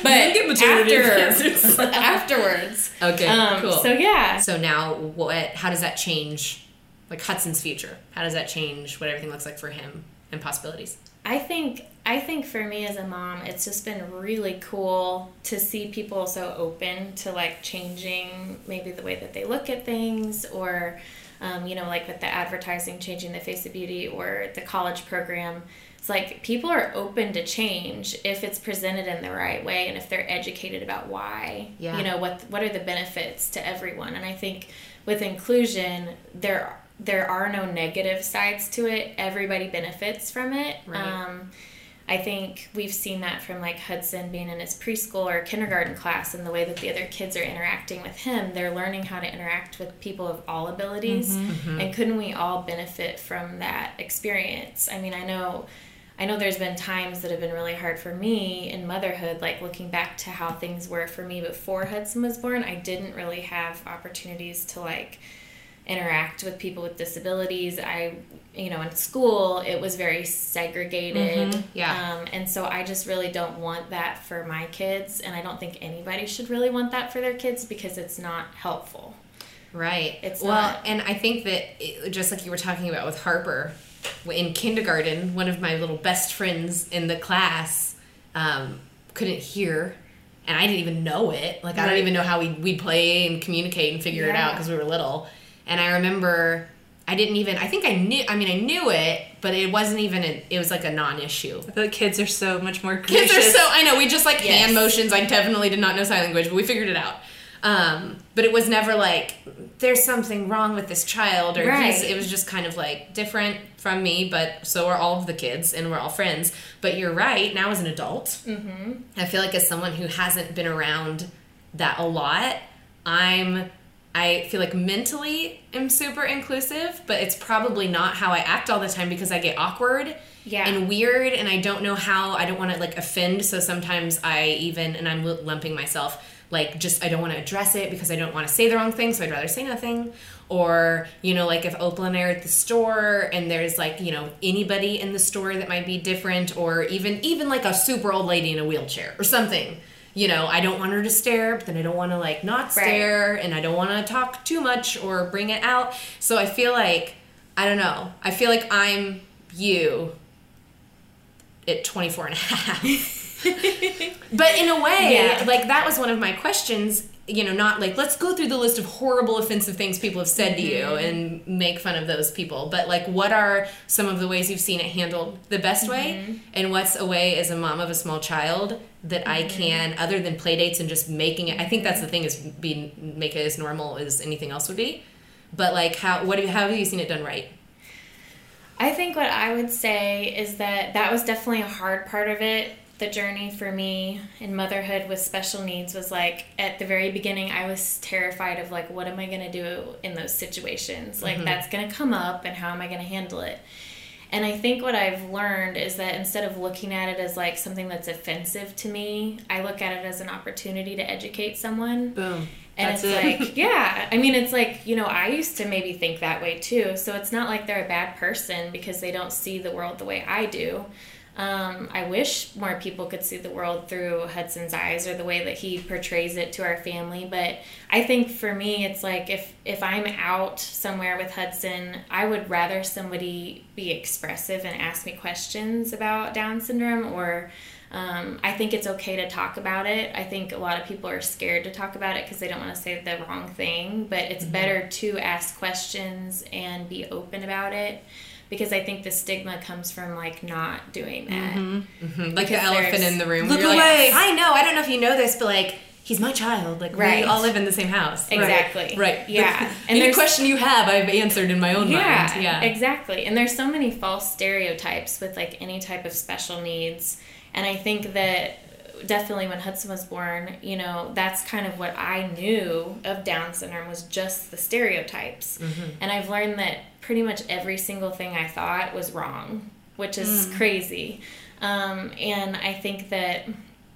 Speaker 4: But afterwards.
Speaker 5: Okay, cool.
Speaker 4: So yeah.
Speaker 5: So now how does that change, like, Hudson's future? How does that change what everything looks like for him and possibilities?
Speaker 4: I think for me as a mom, it's just been really cool to see people so open to like changing maybe the way that they look at things, or like with the advertising changing the face of beauty or the college program. It's like people are open to change if it's presented in the right way and if they're educated about why.
Speaker 5: Yeah.
Speaker 4: What are the benefits to everyone. And I think with inclusion, there are no negative sides to it. Everybody benefits from it.
Speaker 5: Right.
Speaker 4: I think we've seen that from like Hudson being in his preschool or kindergarten class, and the way that the other kids are interacting with him. They're learning how to interact with people of all abilities. And couldn't we all benefit from that experience? I mean, I know there's been times that have been really hard for me in motherhood, like looking back to how things were for me before Hudson was born. I didn't really have opportunities to like interact with people with disabilities. In school, it was very segregated. And so I just really don't want that for my kids. And I don't think anybody should really want that for their kids because it's not helpful.
Speaker 5: Right.
Speaker 4: It's
Speaker 5: not. And I think that just like you were talking about with Harper, in kindergarten, one of my little best friends in the class couldn't hear, and I didn't even know it. Like, I don't even know how we'd play and communicate and figure it out because we were little. And I remember I knew it, but it wasn't even, it was like a non-issue.
Speaker 3: I feel like kids are so much more gracious.
Speaker 5: I know, we just like hand motions. I definitely did not know sign language, but we figured it out. But it was never like, there's something wrong with this child, or it was just kind of like different from me, but so are all of the kids, and we're all friends. But you're right, now as an adult, I feel like as someone who hasn't been around that a lot, I feel like mentally I'm super inclusive, but it's probably not how I act all the time because I get awkward and weird, and I don't know how. I don't want to like offend, so sometimes and I'm lumping myself, like just I don't want to address it because I don't want to say the wrong thing, so I'd rather say nothing. Or, like if Opal and I are at the store and there's like, anybody in the store that might be different, or even like a super old lady in a wheelchair or something. I don't want her to stare, but then I don't want to like not stare, and I don't want to talk too much or bring it out. So I feel like, I don't know, I feel like I'm you at 24 and a half. But in a way, like that was one of my questions, not like, let's go through the list of horrible, offensive things people have said to you and make fun of those people. But like, what are some of the ways you've seen it handled the best way? And what's a way as a mom of a small child that I can, other than play dates and just making it, I think that's the thing, is make it as normal as anything else would be. But like, how have you seen it done right?
Speaker 4: I think what I would say is that was definitely a hard part of it. The journey for me in motherhood with special needs was like, at the very beginning, I was terrified of like, what am I going to do in those situations? Like, that's going to come up, and how am I going to handle it? And I think what I've learned is that instead of looking at it as like something that's offensive to me, I look at it as an opportunity to educate someone.
Speaker 3: Boom.
Speaker 4: And
Speaker 3: that's
Speaker 4: it's
Speaker 3: it.
Speaker 4: like, it's like, I used to maybe think that way too. So it's not like they're a bad person because they don't see the world the way I do. I wish more people could see the world through Hudson's eyes, or the way that he portrays it to our family. But I think for me, it's like if I'm out somewhere with Hudson, I would rather somebody be expressive and ask me questions about Down syndrome, or I think it's okay to talk about it. I think a lot of people are scared to talk about it because they don't want to say the wrong thing, but it's better to ask questions and be open about it. Because I think the stigma comes from like not doing that.
Speaker 5: Like the elephant in the room.
Speaker 3: Look
Speaker 5: You're
Speaker 3: away.
Speaker 5: Like, I know. I don't know if you know this, but like, he's my child. Like, we all live in the same house.
Speaker 4: Exactly.
Speaker 5: Right.
Speaker 4: Yeah.
Speaker 5: And any question you have, I've answered in my own mind. Yeah.
Speaker 4: Exactly. And there's so many false stereotypes with like any type of special needs. And I think that definitely when Hudson was born, that's kind of what I knew of Down syndrome, was just the stereotypes. And I've learned that pretty much every single thing I thought was wrong, which is crazy. And I think that,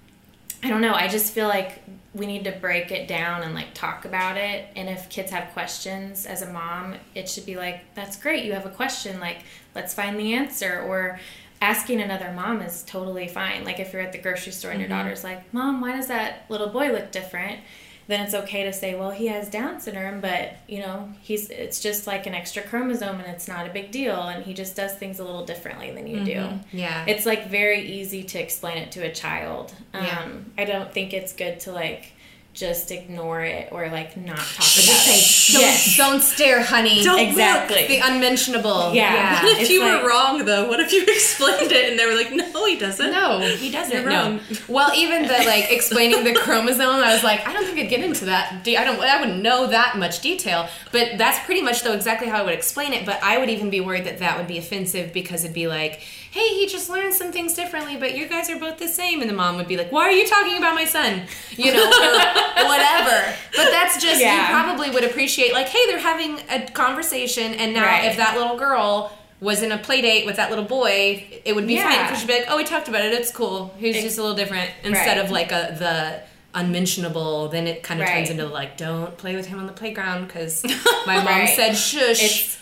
Speaker 4: I don't know, I just feel like we need to break it down and like talk about it. And if kids have questions as a mom, it should be like, that's great, you have a question, like, let's find the answer. Or asking another mom is totally fine. Like if you're at the grocery store and your daughter's like, Mom, why does that little boy look different? Then it's okay to say, well, he has Down syndrome, but it's just like an extra chromosome and it's not a big deal, and he just does things a little differently than you do.
Speaker 5: Yeah.
Speaker 4: It's like very easy to explain it to a child. I don't think it's good to like just ignore it or like not talk
Speaker 5: Just
Speaker 4: about
Speaker 5: say,
Speaker 4: it. Yes.
Speaker 5: don't stare, honey.
Speaker 3: Don't
Speaker 4: Exactly.
Speaker 5: The unmentionable.
Speaker 4: Yeah.
Speaker 3: What if
Speaker 4: It's
Speaker 3: you
Speaker 4: like-
Speaker 3: were wrong, though? What if you explained it and they were like, no, he doesn't?
Speaker 5: No, he doesn't.
Speaker 3: You're
Speaker 5: No.
Speaker 3: wrong.
Speaker 5: Well, even the like explaining the chromosome, I was like, I don't think I'd get into that. I wouldn't know that much detail. But that's pretty much though exactly how I would explain it. But I would even be worried that that would be offensive because it'd be like, hey, he just learned some things differently, but you guys are both the same. And the mom would be like, why are you talking about my son? You know, or whatever. But that's just,
Speaker 4: Yeah.
Speaker 5: you probably would appreciate like, hey, they're having a conversation, and now
Speaker 4: Right.
Speaker 5: if that little girl was in a play date with that little boy, it would be
Speaker 4: Yeah.
Speaker 5: fine because she'd be like, oh, we talked about it, it's cool. He's just a little different. Instead
Speaker 4: Right.
Speaker 5: of like the unmentionable, then it kind of
Speaker 4: Right.
Speaker 5: turns into like, don't play with him on the playground because my mom
Speaker 4: Right.
Speaker 5: said shush.
Speaker 4: It's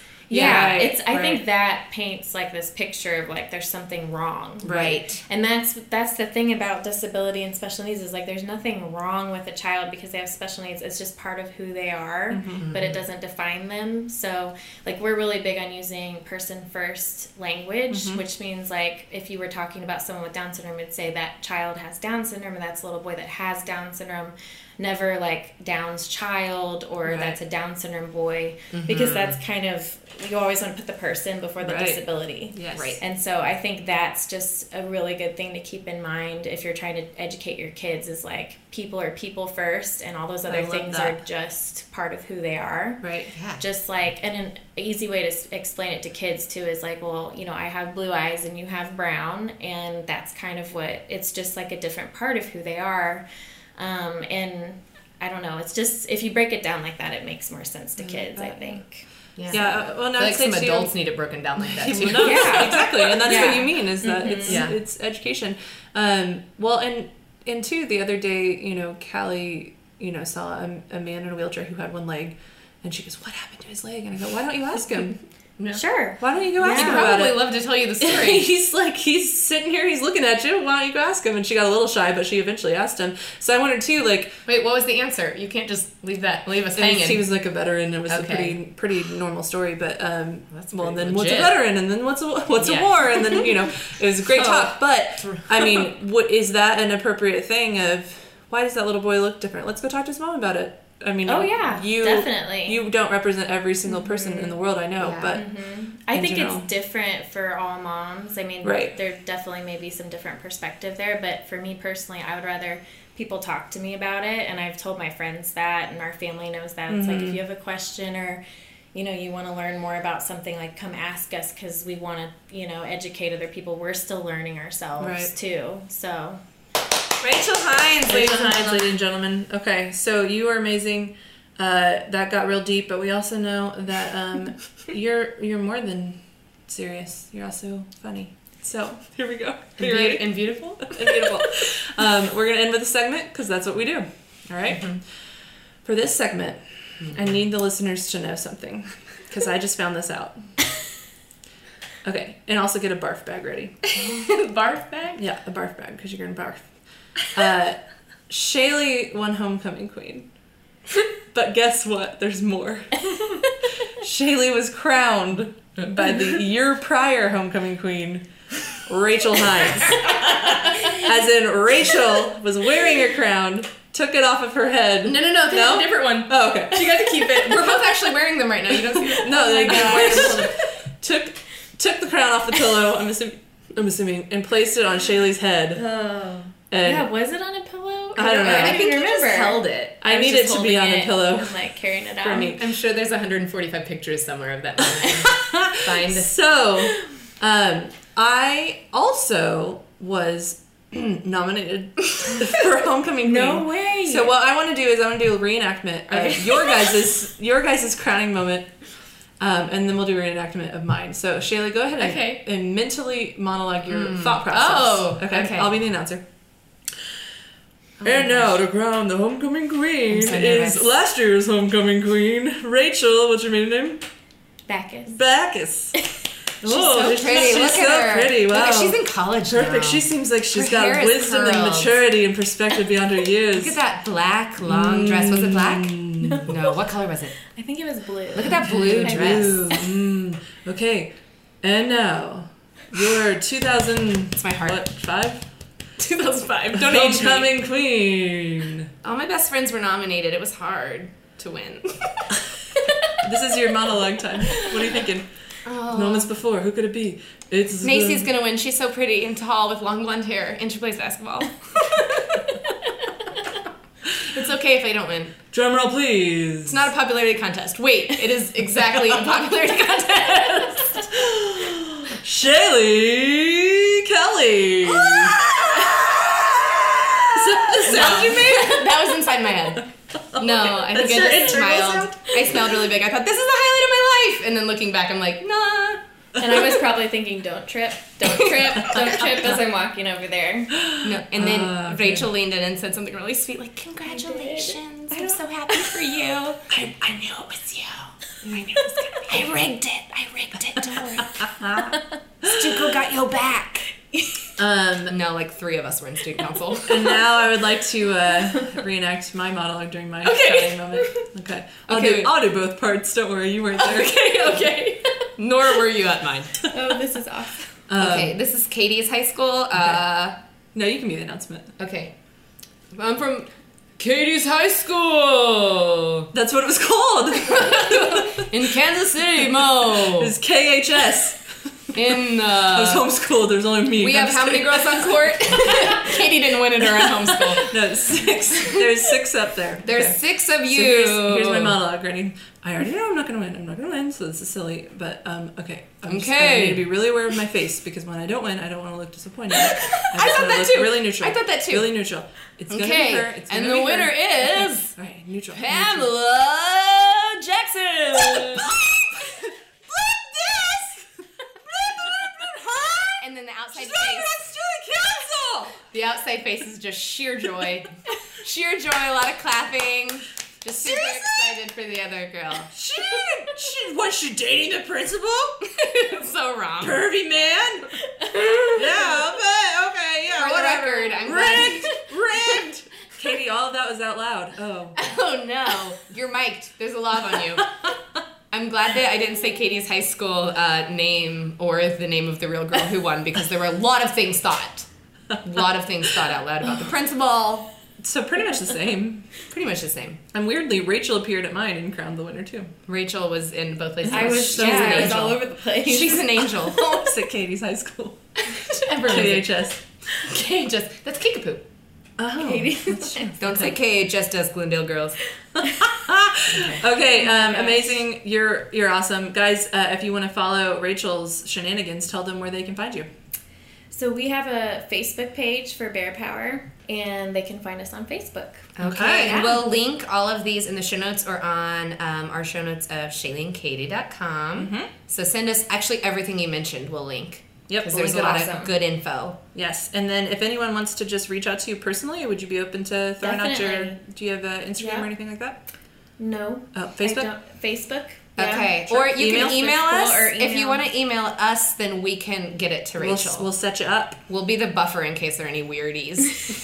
Speaker 4: I think that paints like this picture of like there's something wrong.
Speaker 5: Right.
Speaker 4: And that's the thing about disability and special needs is like there's nothing wrong with a child because they have special needs. It's just part of who they are, but it doesn't define them. So like we're really big on using person first language, which means like if you were talking about someone with Down syndrome, it'd say that child has Down syndrome and that's a little boy that has Down syndrome. Never like Down's child or that's a Down syndrome boy because that's kind of you always want to put the person before the disability.
Speaker 3: Yes.
Speaker 5: Right.
Speaker 4: And so I think that's just a really good thing to keep in mind if you're trying to educate your kids is like people are people first and all those other
Speaker 3: love
Speaker 4: things
Speaker 3: that.
Speaker 4: are just part of who they are.
Speaker 3: Right.
Speaker 5: Yeah.
Speaker 4: Just like, and an easy way to explain it to kids too is like, well, you know, I have blue eyes and you have brown, and that's kind of what, it's just like a different part of who they are. And I don't know, it's just, if you break it down like that, it makes more sense to kids, I think.
Speaker 3: Yeah. Well, now
Speaker 5: I feel like
Speaker 3: I'd say
Speaker 5: some
Speaker 3: too-
Speaker 5: adults need it broken down like that too.
Speaker 3: No,
Speaker 4: Yeah.
Speaker 3: exactly, and that's what
Speaker 4: Yeah.
Speaker 3: you mean is that it's education. Well, and too, the other day, you know, Callie, you know, saw a man in a wheelchair who had one leg, and she goes, "What happened to his leg?" And I go, "Why don't you ask him?
Speaker 4: Sure.
Speaker 3: Why don't you go ask
Speaker 5: I'd
Speaker 3: him about
Speaker 5: probably
Speaker 3: it?"
Speaker 5: love to tell you the story.
Speaker 3: he's sitting here, he's looking at you. Why don't you go ask him? And she got a little shy, but she eventually asked him. So I wondered too, like,
Speaker 5: Wait, what was the answer? You can't just leave us hanging.
Speaker 3: he was like a veteran. It was
Speaker 5: Okay.
Speaker 3: a pretty normal story, but
Speaker 5: That's
Speaker 3: well,
Speaker 5: pretty
Speaker 3: then what's a
Speaker 5: legit.
Speaker 3: veteran, and then what's a
Speaker 5: Yeah.
Speaker 3: war, and then you know, it was a great
Speaker 5: Oh.
Speaker 3: talk. But I mean, what is that an appropriate thing of why does that little boy look different? Let's go talk to his mom about it. I mean,
Speaker 4: Oh, yeah,
Speaker 3: you
Speaker 4: definitely.
Speaker 3: you don't represent every single person in the world, I know,
Speaker 5: Yeah.
Speaker 3: but
Speaker 4: I
Speaker 3: in
Speaker 4: think
Speaker 3: general.
Speaker 4: it's different for all moms. I mean,
Speaker 3: Right.
Speaker 4: there definitely may be some different perspective there, but for me personally, I would rather people talk to me about it, and I've told my friends that, and our family knows that. It's like if you have a question or you know you want to learn more about something, like come ask us because we want to educate other people. We're still learning ourselves
Speaker 3: Right.
Speaker 4: too. So
Speaker 3: Rachel Hines,
Speaker 5: Rachel Hines,
Speaker 3: ladies and gentlemen. Okay, so you are amazing. That got real deep, but we also know that you're more than serious. You're also funny. So here we go. Are you ready?
Speaker 5: And beautiful?
Speaker 3: And beautiful. We're gonna end with a segment because that's what we do. All right? For this segment, I need the listeners to know something because I just found this out. Okay, and also get a barf bag ready.
Speaker 5: Barf bag?
Speaker 3: Yeah, a barf bag because you're gonna barf. Shaylee won homecoming queen, but guess what? There's more. Shaylee was crowned by the year prior homecoming queen, Rachel Hines. As in, Rachel was wearing her crown, took it off of her head.
Speaker 5: No, that's a different one.
Speaker 3: Oh, okay.
Speaker 5: You got to keep it. We're both actually wearing them right now. You don't see it?
Speaker 3: No, they took the crown off the pillow. I'm assuming, and placed it on Shaylee's head.
Speaker 4: oh
Speaker 3: And
Speaker 4: yeah, was it on a pillow?
Speaker 3: I don't know.
Speaker 4: I
Speaker 5: I think you
Speaker 4: remember.
Speaker 5: just held it.
Speaker 3: I
Speaker 4: was
Speaker 3: need
Speaker 4: just
Speaker 3: it to be
Speaker 4: holding
Speaker 3: on the
Speaker 4: it
Speaker 3: pillow
Speaker 4: and, like carrying it out.
Speaker 3: for me.
Speaker 5: I'm sure there's 145 pictures somewhere of that moment. Find.
Speaker 3: So, I also was nominated for homecoming queen.
Speaker 4: No way.
Speaker 3: So what I want to do is I want to do a reenactment of your guys' crowning moment, and then we'll do a reenactment of mine. So Shaylee, go ahead
Speaker 5: Okay.
Speaker 3: and mentally monologue your thought process.
Speaker 5: Oh,
Speaker 3: okay.
Speaker 5: okay.
Speaker 3: I'll be the announcer. And now to crown the homecoming queen
Speaker 5: so
Speaker 3: is
Speaker 5: nervous.
Speaker 3: last year's homecoming queen, Rachel. What's your maiden name?
Speaker 4: Bacchus.
Speaker 3: Bacchus.
Speaker 5: She's so pretty.
Speaker 3: She's
Speaker 5: Look
Speaker 3: so
Speaker 5: at her.
Speaker 3: pretty. Wow.
Speaker 5: Look, she's in college now.
Speaker 3: Perfect. She seems like she's
Speaker 5: Her
Speaker 3: got
Speaker 5: hair is
Speaker 3: wisdom and
Speaker 5: curled.
Speaker 3: maturity and perspective beyond her years.
Speaker 5: Look at that black long dress. Was it black? No. What color was it?
Speaker 4: I think it was blue.
Speaker 5: Look at that blue dress.
Speaker 3: Ooh, Okay. And now, your 2000...
Speaker 5: It's my heart.
Speaker 3: What, 5?
Speaker 5: 2005. Don't age me.
Speaker 3: Homecoming queen.
Speaker 5: All my best friends were nominated. It was hard to win.
Speaker 3: This is your monologue time. What are you thinking? Moments before, who could it be? It's
Speaker 5: Macy's gonna win. She's so pretty and tall with long blonde hair, and she plays basketball. It's okay if I don't win.
Speaker 3: Drum roll, please.
Speaker 5: It's not a popularity contest. Wait, it is exactly a popularity contest.
Speaker 3: Shaylee Kelly. Is that the sound you made?
Speaker 5: That was inside my head. No, I think
Speaker 3: That's
Speaker 5: I
Speaker 3: your
Speaker 5: just
Speaker 3: internal
Speaker 5: smiled.
Speaker 3: sound?
Speaker 5: I smiled really big. I thought, this is the highlight of my life. And then looking back, I'm like, nah.
Speaker 4: And I was probably thinking, don't trip as I'm walking over there.
Speaker 5: No. And then Rachel leaned in and said something really sweet, like, congratulations. I'm so happy for you.
Speaker 3: I knew it was you.
Speaker 5: I knew it was gonna be.
Speaker 1: I rigged it. Don't worry. Stuco got your back.
Speaker 5: No, like 3 of us were in student council.
Speaker 3: And now I would like to reenact my monologue during my shouting moment. Okay. I'll do both parts. Don't worry, you weren't there.
Speaker 5: Okay. Nor were you at mine.
Speaker 4: Oh, this is awesome.
Speaker 5: Okay, this is Katie's high school.
Speaker 3: No, you can be the announcement.
Speaker 5: Okay. I'm from Katie's high school
Speaker 3: That's what it was called.
Speaker 5: in Kansas City, Mo.
Speaker 3: It's KHS.
Speaker 5: In
Speaker 3: I was homeschooled. There's only me.
Speaker 5: we have how many girls on court? Katie didn't win it her own homeschool.
Speaker 3: No, 6. There's 6 up there.
Speaker 5: There's
Speaker 3: Okay.
Speaker 5: 6 of
Speaker 3: So
Speaker 5: you.
Speaker 3: here's my monologue. Ready? I already know I'm not gonna win. So this is silly. But okay. I need to be really aware of my face because when I don't win, I don't want to look disappointed. I
Speaker 5: thought
Speaker 3: wanna
Speaker 5: that
Speaker 3: look
Speaker 5: too.
Speaker 3: Really neutral.
Speaker 5: I thought that too.
Speaker 3: Really neutral. It's gonna be her. It's gonna
Speaker 5: and
Speaker 3: be
Speaker 5: the winner
Speaker 3: her.
Speaker 5: is
Speaker 3: All right, neutral.
Speaker 5: Pamela Jackson. And then the outside face. The outside face is just sheer joy. Sheer joy, a lot of clapping. Just super excited for the other girl.
Speaker 3: Was she dating the principal?
Speaker 5: So wrong.
Speaker 3: Pervy man? Yeah, but okay, yeah,
Speaker 5: For the
Speaker 3: whatever.
Speaker 5: record, I'm glad.
Speaker 3: Rigged! Katie, all of that was out loud. Oh.
Speaker 5: Oh no, you're mic'd. There's a lav on you. I'm glad that I didn't say Katie's high school name or the name of the real girl who won because there were a lot of things thought. A lot of things thought out loud about the principal.
Speaker 3: So pretty much the same.
Speaker 5: Pretty much the same.
Speaker 3: And weirdly, Rachel appeared at mine and crowned the winner too.
Speaker 5: Rachel was in both places.
Speaker 4: I was
Speaker 3: So an angel.
Speaker 4: all over the place.
Speaker 5: She's an angel.
Speaker 3: Almost at Katie's high school. KHS.
Speaker 5: KHS. That's Kickapoo.
Speaker 3: Oh, that's true.
Speaker 5: Don't say KHS does Glendale girls.
Speaker 3: Okay, amazing. You're awesome. Guys, if you want to follow Rachel's shenanigans, tell them where they can find you.
Speaker 4: So we have a Facebook page for Bear Power, and they can find us on Facebook.
Speaker 3: Okay.
Speaker 5: And we'll link all of these in the show notes or on our show notes of ShayleeandKatie.com.
Speaker 3: Mm-hmm.
Speaker 5: So send us actually everything you mentioned. We'll link.
Speaker 3: Yep.
Speaker 5: Because
Speaker 3: we'll
Speaker 5: there's a
Speaker 3: link
Speaker 5: lot
Speaker 3: it
Speaker 5: of
Speaker 3: awesome.
Speaker 5: good info.
Speaker 3: Yes, and then if anyone wants to just reach out to you personally, would you be open to throwing out your...
Speaker 4: Definitely.
Speaker 3: Do you have Instagram
Speaker 4: Yeah.
Speaker 3: or anything like that?
Speaker 4: No.
Speaker 3: Oh, Facebook?
Speaker 4: Facebook. Yeah.
Speaker 5: Okay.
Speaker 3: Sure.
Speaker 5: Or you can email
Speaker 4: Cool,
Speaker 5: us.
Speaker 4: or
Speaker 5: If you
Speaker 4: email.
Speaker 5: want to email us, then we can get it to Rachel.
Speaker 3: We'll set you up.
Speaker 5: We'll be the buffer in case there are any weirdies.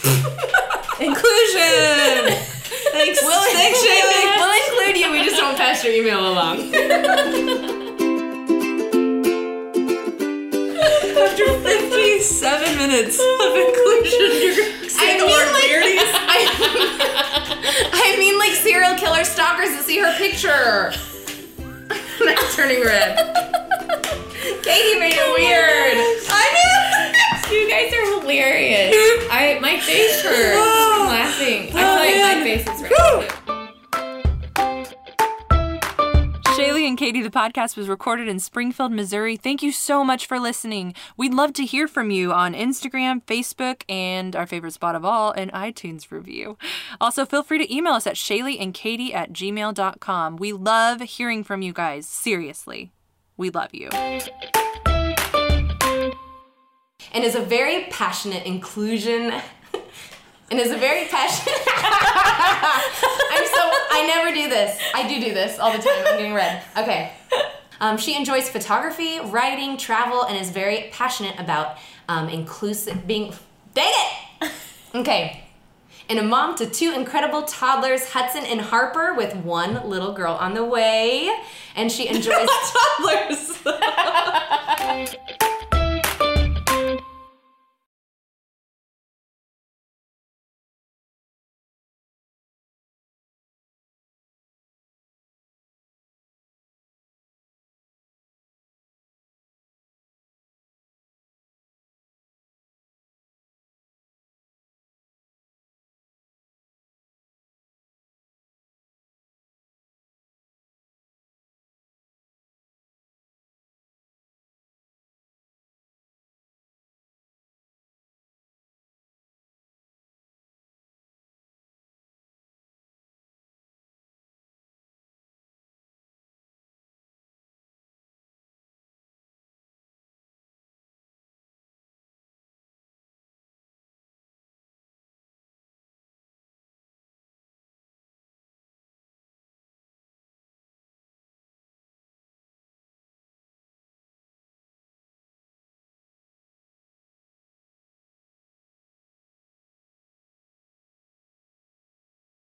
Speaker 3: Inclusion! Thanks, Shaylee!
Speaker 5: We'll include you. We just don't pass your email along.
Speaker 3: After 57 minutes of inclusion, you're saying the word weirdies?
Speaker 5: I mean, like serial killer stalkers that see her picture. I'm turning red. Katie made it weird.
Speaker 4: You guys are hilarious. My face hurts from laughing. I feel like my face is red.
Speaker 2: Shaylee and Katie, the podcast was recorded in Springfield, Missouri. Thank you so much for listening. We'd love to hear from you on Instagram, Facebook, and our favorite spot of all, an iTunes review. Also, feel free to email us at shayleeandkatie@gmail.com. We love hearing from you guys. Seriously. We love you.
Speaker 5: And is a very passionate inclusion. And is a very passionate. I never do this. I do this all the time. I'm getting red. Okay. She enjoys photography, writing, travel, and is very passionate about inclusive being. Dang it! Okay. And a mom to 2 incredible toddlers, Hudson and Harper, with 1 little girl on the way. And she enjoys
Speaker 3: Toddlers!